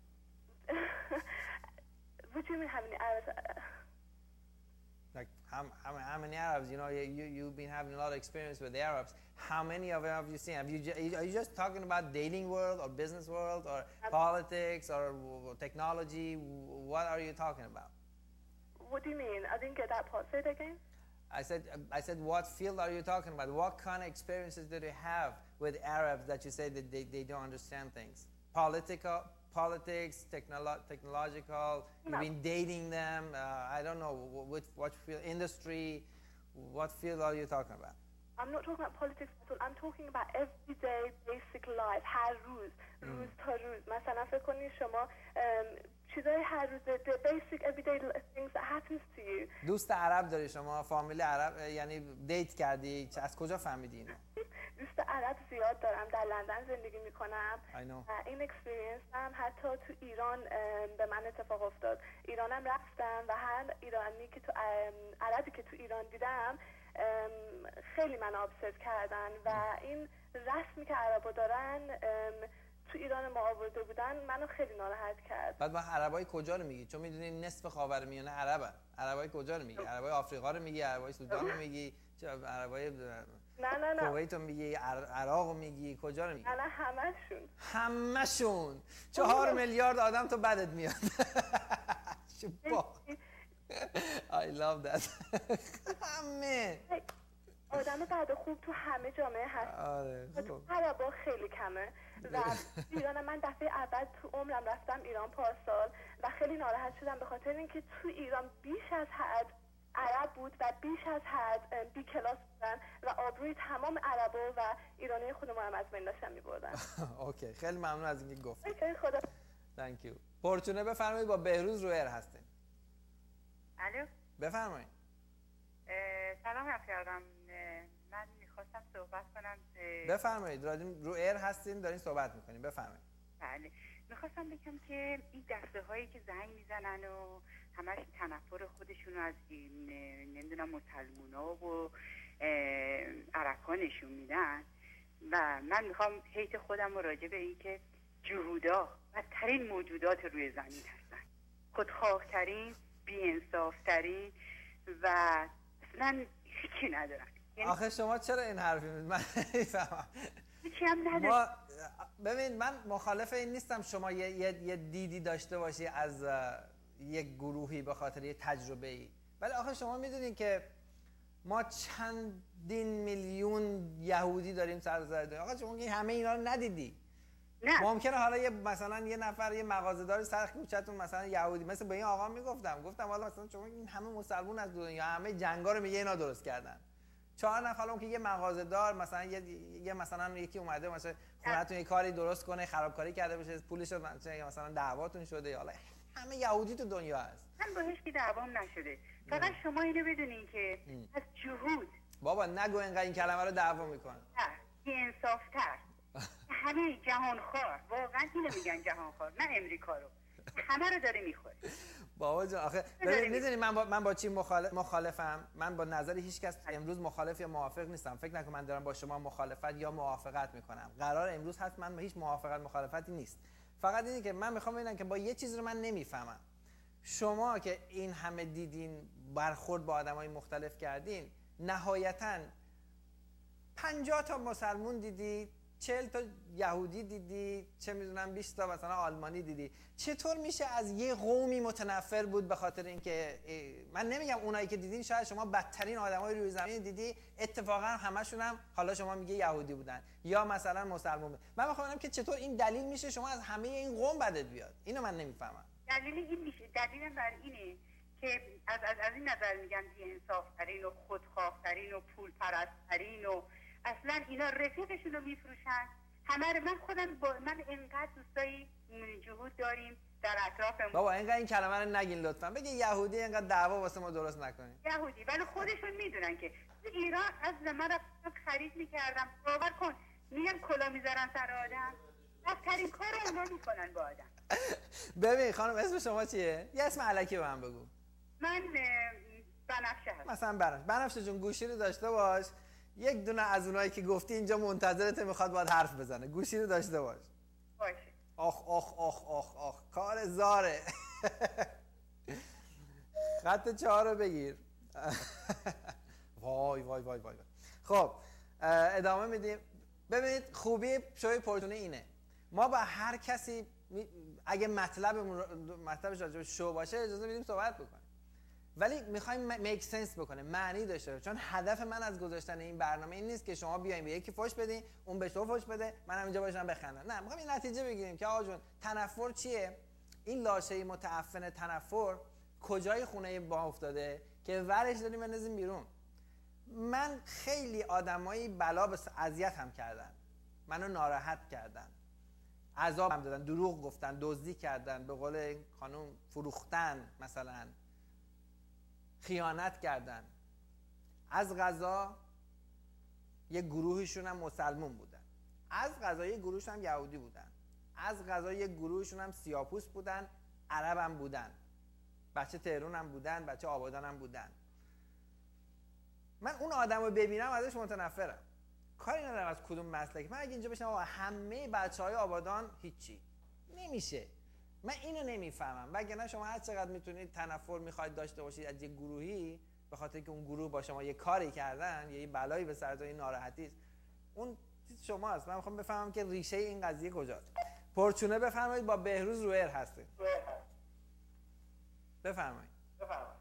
what do you mean how many Arabs? Like how, how, how many Arabs? You know, you, you've been having a lot of experience with the Arabs. How many of them have you seen? Have you, are you just talking about dating world or business world or um, politics or technology? What are you talking about? What do you mean? I didn't get that part. Say it again. I said, I said, what field are you talking about? What kind of experiences did you have with Arabs that you say that they, they don't understand things? Political, politics, technolo- technological, no. You've been dating them, uh, I don't know, what, what field, industry, what field are you talking about? I'm not talking about politics at all. I'm talking about everyday basic life. هر روز روز تا روز مثلا فکر کنید شما چیزای هر روز the basic everyday things that happens to you. دوست عرب داری شما؟ فامیل عرب یعنی دیت کردی؟ از کجا فهمیدی اینو؟ دوست عرب زیاد ایراد دارم، در لندن زندگی میکنم I know. و این اکسپریانس هم حتی تو ایران به من اتفاق افتاد. ایرانم رفتم و هر ایرانی که تو عربی که تو ایران دیدم خیلی من ابسرو کردن و این رسمی که عربا دارن تو ایران ما آورده بودن منو خیلی ناراحت کرد. بعد با عربای کجا رو میگی؟ چون میدونی نصف خاورمیانه عربن. عربای کجا رو میگی؟ عربای آفریقا رو میگی؟ عربای سودان رو میگی؟ چه عربای نه نه نه کویت رو میگی؟ عراق رو میگی؟ کجا رو میگی؟ نه نه همشون. همشون. چهار میلیارد آدم تو بدت میاد. I love that. همه آدم بد و خوب تو همه جامعه هست. آره. تو عربا خیلی کمه و ایران من دفعه اول تو عمرم رفتم ایران پارسال و خیلی ناراحت شدم به خاطر اینکه تو ایران بیش از حد عرب بود و بیش از حد بی کلاس بودن و آبروی تمام عربا و ایرانی خودمون هم از بین داشتن می‌بردن. اوکی، خیلی ممنون از اینکه گفتی. اوکی، خدا. Thank you. پورتونه بفرمایید، با بهروز رو ایر هستین. الو. بفرمایید. سلام عرض کردم. من میخواستم صحبت کنم. بفرمایید، رو ایر هستین، دارین صحبت میکنین. بفرمایید. بله. میخواستم بگم که این دسته هایی که زنگ میزنن و همش تنفر خودشون از نمیدونم مسلمونا و عرب‌ها نشون میدن و من میخوام هیت خودم رو راجع به این که جهودا بدترین موجودات روی زمین هستن، خودخواهترین، بی‌انصافترین و اصلا هیچی ندارن. آخه شما چرا این حرفی میزنید؟ من نمیفهمم. هیچی هم نداره. ما ببین، من مخالف این نیستم شما یه, یه،, یه دیدی داشته باشی از یک گروهی به خاطر یه تجربه ای، ولی آخه شما میدونین که ما چندین میلیون یهودی داریم سراسر دنیا. آقا شما همه اینا رو ندیدی؟ نه. ممکنه حالا یه مثلا یه نفر یه مغازه‌دار سر کوچه‌تون مثلا یهودی، مثل به این آقا میگفتم گفتم حالا مثلا شما این همه مسلمان از دنیا همه جنگا رو میگه اینا درست کردن. چهار نفر اون که یه مغازه‌دار مثلا یه, یه مثلا یکی اومده مثلا خونه‌تون یه کاری درست کنه، خرابکاری کرده باشه، پولش رو مثلا دعواتون شده، یا حالا همه یهودی تو دنیا هست. من با هیچ کی دعوام نشده. فقط شما اینو بدونین که از جهود بابا نگو اینقدر این کلمه رو دعوا میکنه. بی‌انصافتر همه جهانخوار، واقعا اینو میگن جهانخوار، نه امریکا رو، همه رو داره میخوره. بابا جان آخه ببین میدونی من با من با چی مخالف مخالفم؟ من با نظر هیچ کس امروز مخالف یا موافق نیستم. فکر نکن من دارم با شما مخالفت یا موافقت میکنم. قرار امروز هست من با هیچ موافقت مخالفتی نیست. فقط اینه که من میخوام ببینم که با یه چیز رو من نمیفهمم. شما که این همه دیدین، برخورد با آدمای مختلف کردین، نهایتاً پنجاه تا مسلمون دیدی، چهل تا یهودی دیدی، چه میدونم بیست تا مثلا آلمانی دیدی. چطور میشه از یه قومی متنفر بود به خاطر اینکه من نمیگم اونایی که دیدین شاید شما بدترین آدمای روی زمین دیدی، اتفاقا همشون هم حالا شما میگه یهودی بودن یا مثلا مسلمان بودن. من میخوام ببینم که چطور این دلیل میشه شما از همه این قوم بدت بیاد. اینو من نمیفهمم. دلیل این میشه، دلیلم بر اینه که از از, از این نظر میگن بی‌انصافترین و خودخواهترین و پول پرستترین و اصلا اینا رفیقشون رو میفروشن. همه رو من خودم با من اینقدر دوستایی جهود داریم در اطرافمون. بابا اینقدر این کلمه رو نگین لطفا. بگی یهودی، اینقدر دعوا واسه ما درست نکنین. یهودی، ولی خودشون میدونن که ایران از من رفتم خرید میکردم، باور کن میگن کلا میذارن سر آدم، بدترین کار اونا میکنن با آدم. ببین خانم اسم شما چیه؟ یه اسم الکی به من بگو. من بنفشه هستم. مثلا بنفشه. بنفشه جون گوشی رو داشته باش. یک دونه از اونایی که گفتی اینجا منتظرته، میخواد باید حرف بزنه. گوشی رو داشته باش. باشه. آخ آخ آخ آخ آخ کار زاره. خط چهار رو بگیر. وای وای وای وای. خب ادامه میدیم. ببینید خوبی شوی پورتونه اینه، ما با هر کسی اگه مطلبمون مطلبش راجع به شو باشه اجازه میدیم صحبت بکنیم، ولی میخوایم میک سنس بکنه، معنی داشته باشه. چون هدف من از گذاشتن این برنامه این نیست که شما بیاین به یکی فوش بدین، اون به شما فوش بده، من هم اینجا باشم بخندم. نه، میخوایم این نتیجه بگیریم که آقا جون تنفر چیه؟ این لاشه متعفن تنفر کجای خونه ما افتاده که ورش داریم بندازیم بیرون. من خیلی آدمایی بلا به اذیت هم کردن، منو ناراحت کردن، عذاب هم دادن، دروغ گفتن، دزدی کردن، به قول خانم فروختن، مثلا خیانت کردن. از قضا یک گروهشون هم مسلمون بودن. از قضا یه گروهشون هم یهودی بودن، از قضا یه گروهشون هم سیاه‌پوست بودن، عرب هم بودن، بچه تهران هم بودن، بچه آبادان هم بودن. من اون آدم رو ببینم ازش متنفرم، کاری ندارم از کدوم مسلک. من اگه اینجا بشم آقا همه بچهای آبادان هیچی، نمیشه. من اینو نمیفهمم. وگرنه شما هر چقدر میتونید تنفر میخواید داشته باشید از یه گروهی به خاطر که اون گروه با شما یه کاری کردن یا یه بلایی به سرتون، این ناراحتی است، اون شماست. من میخوام بفهمم که ریشه این قضیه کجاست. پرچونه بفرمایید، با بهروز روئر هستید. بفرمایید. بفرمایید.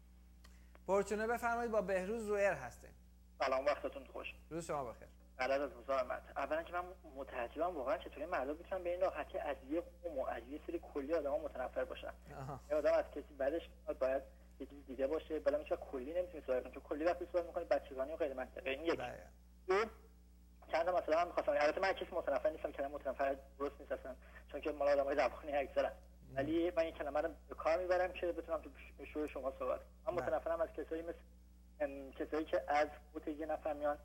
پرچونه بفرمایید، با بهروز روئر هستید. سلام، وقتتون خوش. روز شما بخیر. عدد از مزاحمت. اولا که من متعجبم واقعا چطوری مردم میتونن به این راحتی از یه قوم و از یه سری کلی آدما متنفر باشن. یه آدم از کسی بعدش باید یه چیز دیده باشه، بعدم هیچ کلی نمیتونه صحبت کنه، چون کلی وقتی صحبت می‌کنه بچگانی و غیر منطقی. این یک. دو چند تا مثلا من می‌خواستم، البته من کسی متنفر نیستم، کلمه متنفر درست نیست اصلا، چون که مال آدمای زبانی اکثرا، ولی من این کلمه رو به کار میبرم که بتونم تو شور شما صحبت کنم. من متنفرم از کسایی مثل کسایی که از فوت یه نفر میان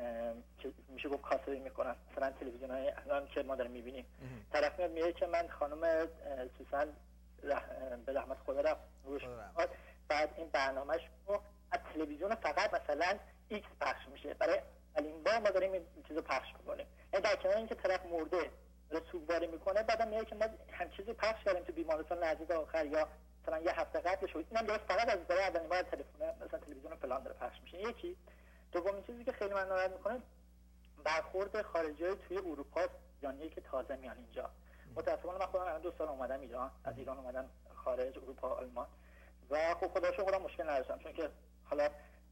که میشه گفت کاسبی میکنن. مثلا تلویزیون‌های الان که ما داریم میبینیم، طرف میاد میگه که من خانم سوسن رح... به رحمت خدا رفت روش، بعد این برنامه‌اش رو از تلویزیون فقط مثلا ایکس پخش میشه، برای اولین بار ما داریم این چیزو پخش میکنیم. یعنی در کنار اینکه طرف مرده داره سوگواری میکنه، بعدم میگه که ما هم چیزی پخش کردیم تو بیمارستان لحظه آخر یا مثلا یه هفته قبلش، اینم درست فقط از برای اولین بار تلفن مثلا تلویزیون فلان داره پخش میشه. یکی دومین چیزی که خیلی من ناراحت میکنه برخورد خارجی‌های توی اروپا، ایرانیایی که تازه میان اینجا. متأسفانه من خودم الان دو سال اومدم ایران، از ایران اومدم خارج اروپا آلمان و خب خدا شکر خودم مشکل نداشتم، چون که حالا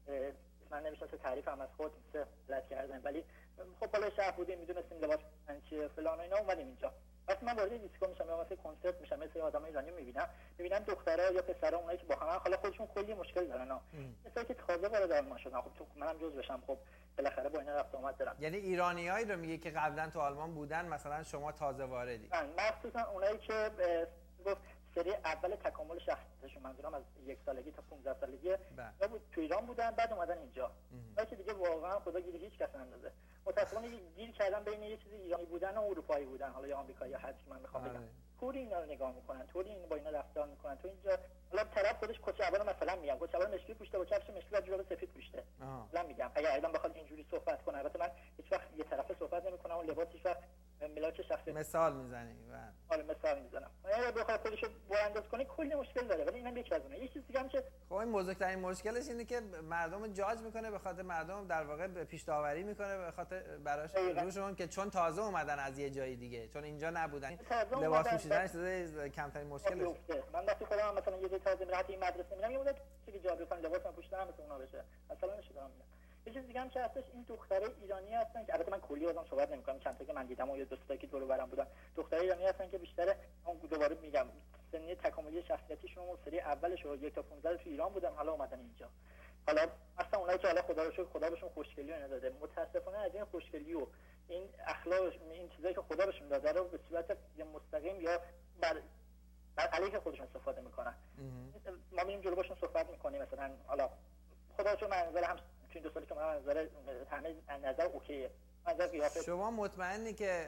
من نمیشه تعریف هم از خود مثل غلط کردم، ولی خب بالا شهر بودیم میدونستیم لباس چیه فلان و اینا، اومدیم اینجا. وقتی من وارد دیسکو میشم یا مثلا کنسرت میشم، مثل آدمای ایرانی میبینم میبینم دخترها یا پسرها اونایی که با هم حالا خودشون کلی مشکل دارن ها، مثلا که تازه وارد آلمان شدن، خب تو منم جز بشم، خب بالاخره با اینا رفت آمد دارم. یعنی ایرانیایی رو میگه که قبلا تو آلمان بودن، مثلا شما تازه واردی؟ من مخصوصا اونایی که گفت سری اول تکامل شخصیتشون، منظورم از یک سالگی تا پانزده سالگی یا بود تو ایران بودن بعد اومدن اینجا، ولی که دیگه واقعا خدا گیری هیچ کس اندازه. متأسفانه گیر کردن بین یه چیزی ایرانی بودن و اروپایی بودن، حالا یا آمریکایی یا هر چی من میخوام بگم. طوری اینا رو نگاه میکنن، طوری این با اینا رفتار میکنن. تو اینجا حالا طرف خودش کچه اول مثلا میگم کچه اول مشکی پوشته با کفش مشکی و جوراب سفید پوشته، مثلا میگم اگه الان بخواد اینجوری صحبت کنه، البته من هیچ وقت یه طرفه صحبت نمیکنم، اون لباس هیچ وقت ملاک شخصی مثال میزنی. آره مثال میزنم. اگه بخواد خودشو برانداز کنه کلی مشکل داره، ولی اینم یکی از اونها. یه چیز دیگه هم که خب این بزرگترین مشکلش اینه که مردم جاج میکنه، به خاطر مردم در واقع پیش داوری میکنه به خاطر براش روشون که چون تازه اومدن از یه جای دیگه، چون اینجا نبودن، لباس پوشیدنش کمترین مشکلش. من وقتی خودم مثلا یه جای تازه میرم این مدرسه میرم، یه مدت چیزی جا بکنم لباسم پوشیدم مثل اونا بشه، مثلا نشه دارم میگم. یه چیز دیگه هم که هستش، این دختره ایرانی هستن که البته من کلی بازم صحبت نمی‌کنم، چند تا که من دیدم و یه دوستا که دور و برم بودن، دختره ایرانی هستن که بیشتر اون دوباره میگم سنی تکاملی شخصیتیشون اون سری اولش رو یک تا پانزده تو ایران بودن، حالا اومدن اینجا. حالا اصلا اونایی که حالا خدا رو شکر خدا بهشون خوشگلی نداده، متاسفانه از این خوشگلی و این اخلاق این چیزایی که خدا بهشون داده رو به صورت مستقیم یا بر بر علیه خودشون استفاده میکنن. ما میریم جلو باشون صحبت میکنیم، مثلا حالا خدا رو منظر هم تو این دو سالی که من نظر همه نظر اوکیه، نظر قیافه. شما مطمئنی که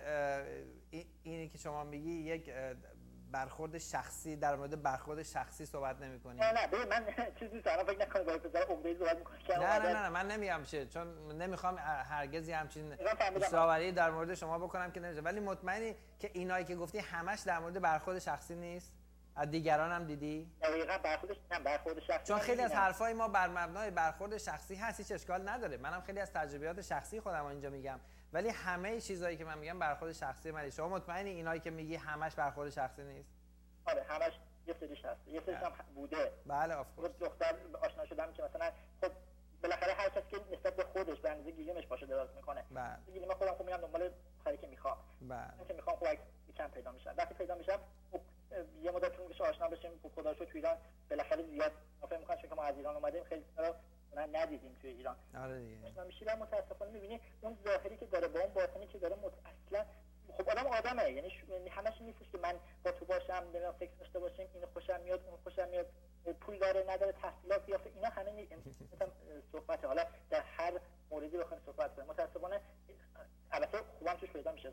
اینی که شما میگی یک برخورد شخصی در مورد برخورد شخصی صحبت نمی‌کنی؟ نه نه ببین من چیزی سلام فکر نکنید با پسر عمره‌ای صحبت می‌کنم. نه نه نه من نمیگم چه، چون نمیخوام هرگز همچین داوری در مورد شما بکنم که نمیشه، ولی مطمئنی که اینایی که گفتی همش در مورد برخورد شخصی نیست؟ از دیگران هم دیدی؟ دقیقاً برخوردش نه برخورد شخصی، چون خیلی از حرفای ما بر مبنای برخورد شخصی هست، هیچ اشکال نداره. منم خیلی از تجربیات شخصی خودم اینجا میگم، ولی همه چیزایی که من میگم برخورد شخصی منه. شما مطمئنی اینایی که میگی همش برخورد شخصی نیست؟ آره همش یه سریش هست، یه سریش هم بوده. بله آفرین. دختر آشنا شدم که مثلا خب بالاخره هر کسی که نسبت به خودش به اندازه گیلیمش باشه دراز میکنه. بله. گیلیم خودم خب میرم دنبال کاری که میخوام. بله. که میخوام خب کم پیدا میشم. وقتی پیدا میشم خب یه مدت طول میشه آشنا بشیم، خب خدا رو تو ایران بالاخره زیاد فکر میکنم چون که ما از ایران اومدیم خیلی چیزا من ندیدیم توی ایران. آره دیگه. آشنا میشی و متاسفانه میبینی اون ظاهری که داره با اون باطنی که داره اصلا خب آدم آدمه، یعنی همش نیستش که من با تو باشم نمیدونم فکر داشته باشیم اینو خوشم میاد اون خوشم میاد، پول داره نداره تحصیلات یا اینا همه نیست. صحبت حالا در هر موردی بخوایم صحبت کنیم متاسفانه البته خوبم توش پیدا میشه،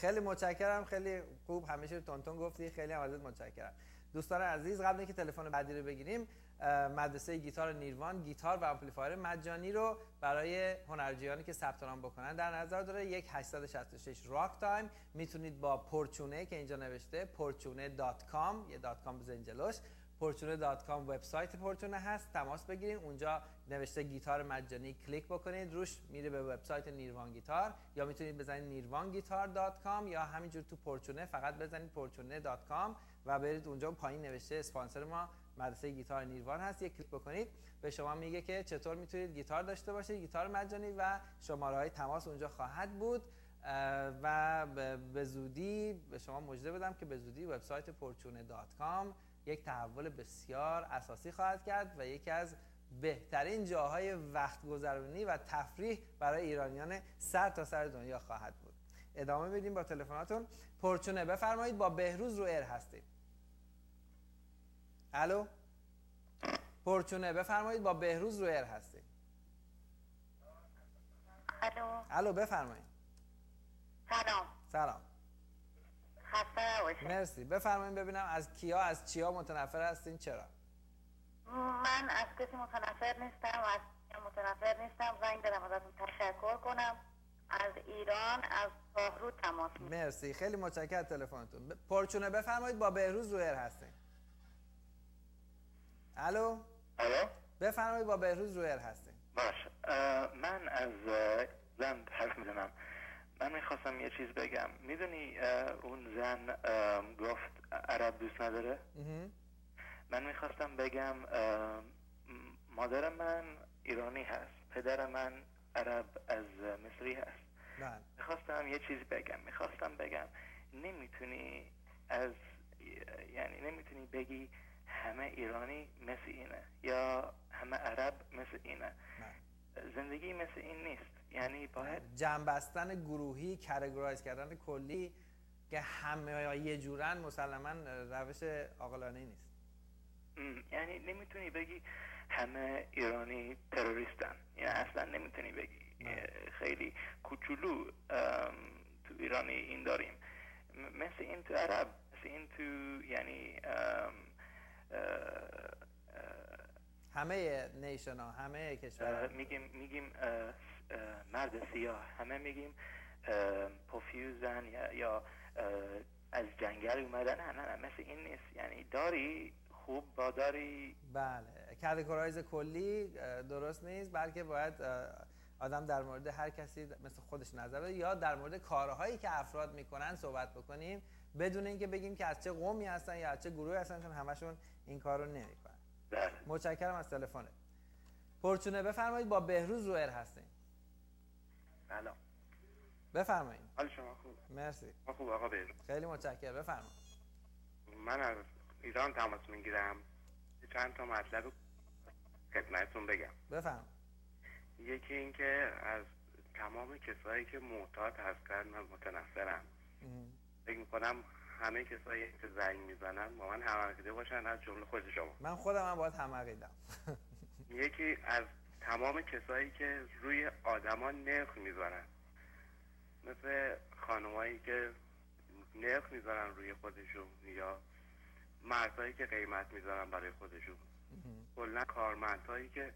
خیلی متشکرم، خیلی خوب، همیشه تونتون گفتی، خیلی هم ازت متشکرم. دوستان عزیز، قبل اینکه تلفن بعدی رو بگیریم، مدرسه گیتار نیروان گیتار و آمپلیفایر مجانی رو برای هنرجویانی که ثبت نام بکنن در نظر داره. یک هشت شش شش راک تایم میتونید با پورچونه که اینجا نوشته پورچونه دات کام، یه دات کام بزنید جلوش، پورچونه دات کام وبسایت پورچونه هست، تماس بگیرید. اونجا نوشته گیتار مجانی، کلیک بکنید روش میره به وبسایت نیروان گیتار، یا میتونید بزنید نیروان گیتار دات کام یا همینجور تو پورچونه فقط بزنید پورچونه دات کام و برید اونجا پایین نوشته اسپانسر ما مدرسه گیتار نیروان هست، یک کلیک بکنید به شما میگه که چطور میتونید گیتار داشته باشید، گیتار مجانی، و شماره های تماس اونجا خواهد بود. و به زودی به شما مژده بدم که به زودی وبسایت پورچونه دات کام یک تحول بسیار اساسی خواهد کرد و یکی از بهترین جاهای وقت گذرانی و تفریح برای ایرانیان سر تا سر دنیا خواهد بود. ادامه بدیم با تلفناتون. پورچونه بفرمایید، با بهروز رو ایر هستید. الو پورچونه بفرمایید، با بهروز رو ایر هستید. الو الو بفرمایید. سلام. سلام. خسته نباشید. مرسی. بفرمایید ببینم از کیا از چیا متنفر هستین، چرا؟ من از کسی متنفر نیستم، از کسی متنفر نیستم. زنگ دادم ازتون تشکر کنم. از ایران، از شاهرود تماس میگیرم. مرسی، خیلی متشکرم از تلفنتون. ب... پورچونه بفرمایید، با بهروز رو ایر هستین. الو الو بفرمایید، با بهروز رو ایر هستین. باشه. من از زن حرف میزنم. من میخواستم یه چیز بگم. میدونی اون زن گفت عرب دوست نداره؟ من میخواستم بگم مادر من ایرانی هست، پدر من عرب از مصری هست. بله. میخواستم یه چیز بگم. میخواستم بگم نمیتونی از یعنی نمیتونی بگی همه ایرانی مثل اینه یا همه عرب مثل اینه. زندگی مثل این نیست. یعنی باید جنبستن گروهی، کاتگورایز کردن کلی که همه یه جورن مسلما روش عاقلانه نیست. یعنی نمیتونی بگی همه ایرانی تروریستن، یعنی اصلا نمیتونی بگی. خیلی کوچولو تو ایرانی این داریم، مثل این تو عرب، مثل این تو یعنی ام همه نیشن ها، همه کشور میگیم میگیم مرد سیاه، همه میگیم پوفیوزن یا یا از جنگل اومدن. نه نه مثل این نیست. یعنی داری خوب با داری. بله، کاتگورایز کلی درست نیست، بلکه باید آدم در مورد هر کسی مثل خودش نظر بده، یا در مورد کارهایی که افراد میکنن صحبت بکنیم بدون اینکه بگیم که از چه قومی هستن یا از چه گروهی هستن، چون همشون این کارو نمیکنن. بله. متشکرم از تلفنت. پورچونه بفرمایید، با بهروز رو ایر هستین. سلام. بفرمایید. حال شما خوب؟ مرسی. ما خوب آقا بهروز. خیلی متشکرم، بفرمایید. من از ایران تماس میگیرم. چند تا مطلب خدمتتون بگم. بفرمایید. یکی این که از تمام کسایی که معتاد هستن من متنفرم. فکر میکنم همه کسایی که زنگ میزنن با من همعقیده باشن، از جمله خود شما. من خودم هم باید همعقیدم. یکی از تمام کسایی که روی آدما نرخ میذارن، مثل خانمایی که نرخ میذارن روی خودشون، یا مردایی که قیمت میذارن برای خودشون، کلا کارمندهایی که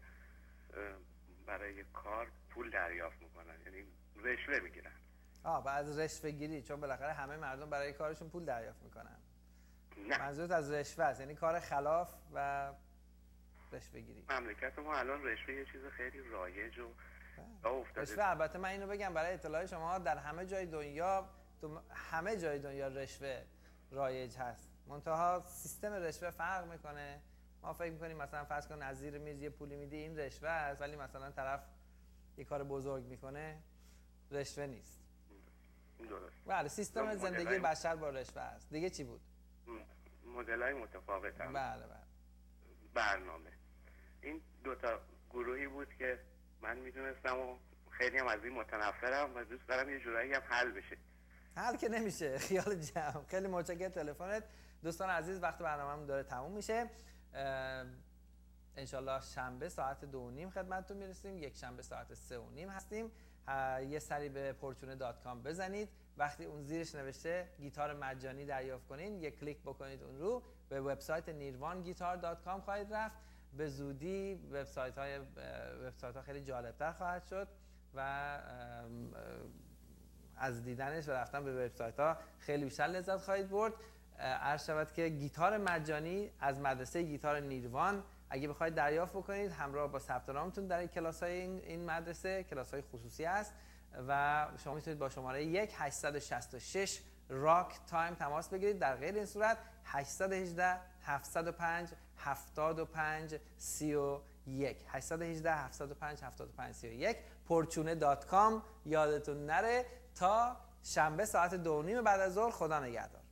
برای کار پول دریافت میکنن، یعنی رشوه میگیرن. آه، بعد از رشوه گیری، چون بالاخره همه مردم برای کارشون پول دریافت میکنن. نه، منظورت از رشوه است، یعنی کار خلاف و رشوه گیری. مملکت ما الان رشوه یه چیز خیلی رایج و راه افتاده. رشوه، البته من اینو بگم برای اطلاع شما، در همه جای دنیا، تو همه جای دنیا رشوه رایج هست، منتها سیستم رشوه فرق میکنه. ما فکر میکنیم مثلا فرض کن از زیر میز یه پولی میدی این رشوه است، ولی مثلا طرف یه کار بزرگ میکنه رشوه نیست. درست. بله، سیستم زندگی بشر با رشوه است. دیگه چی بود؟ مدل‌های متفاوت هم. بله بله. برنامه. این دوتا گروهی بود که من میدونستم و خیلی هم از این متنفرم و دوست دارم یه جورایی هم حل بشه. حل که نمیشه، خیال جمع. خیلی متشکرم تلفنت. دوستان عزیز، وقت برنامه‌مون داره تموم میشه. انشالله شنبه ساعت دو و نیم خدمتتون میرسیم، یک شنبه ساعت سه و نیم هستیم. یه سری به پورچونه دات کام بزنید، وقتی اون زیرش نوشته گیتار مجانی دریافت کنین، یک کلیک بکنید اون رو، به وبسایت نیروان گیتار دات کام خواهید رفت. به زودی وبسایت های وبسایت ها خیلی جالبتر خواهد شد و از دیدنش و رفتن به وبسایت ها خیلی بیشتر لذت خواهید برد. عرض شود که گیتار مجانی از مدرسه گیتار نیروان اگه بخواید دریافت بکنید همراه با ثبت نامتون در کلاس های این, این مدرسه، کلاس های خصوصی است و شما میتونید با شماره یک هشت شش شش راک تایم تماس بگیرید. در غیر این صورت هشت یک هشت هفت صفر پنج هفت پنج سه یک هشت یک هشت هفت پنج هفت پنج سه یک پورچونه دات کام یادتون نره. تا شنبه ساعت دو و نیم بعد از ظهر. خدا نگهدار.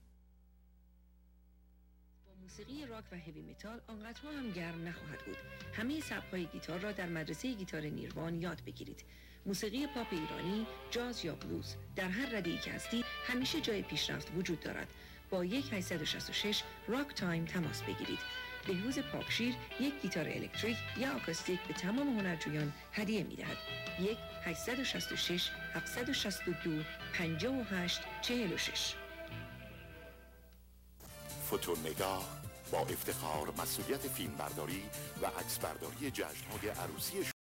موسیقی راک و هیوی متال آنقدرها هم گرم نخواهد بود. همه سبک‌های گیتار را در مدرسه گیتار نیروان یاد بگیرید. موسیقی پاپ ایرانی، جاز یا بلوز، در هر رده‌ای که هستید همیشه جای پیشرفت وجود دارد. با یک هشت شش شش راک تایم تماس بگیرید. بهروز پاکشیر یک گیتار الکتریک یا آکوستیک به تمام هنرجویان هدیه می‌دهد. یک هشت شش شش هفت شش دو پنج هشت چهار شش. فوتونگاه با افتخار مسئولیت فیلمبرداری و عکسبرداری جشن‌های عروسی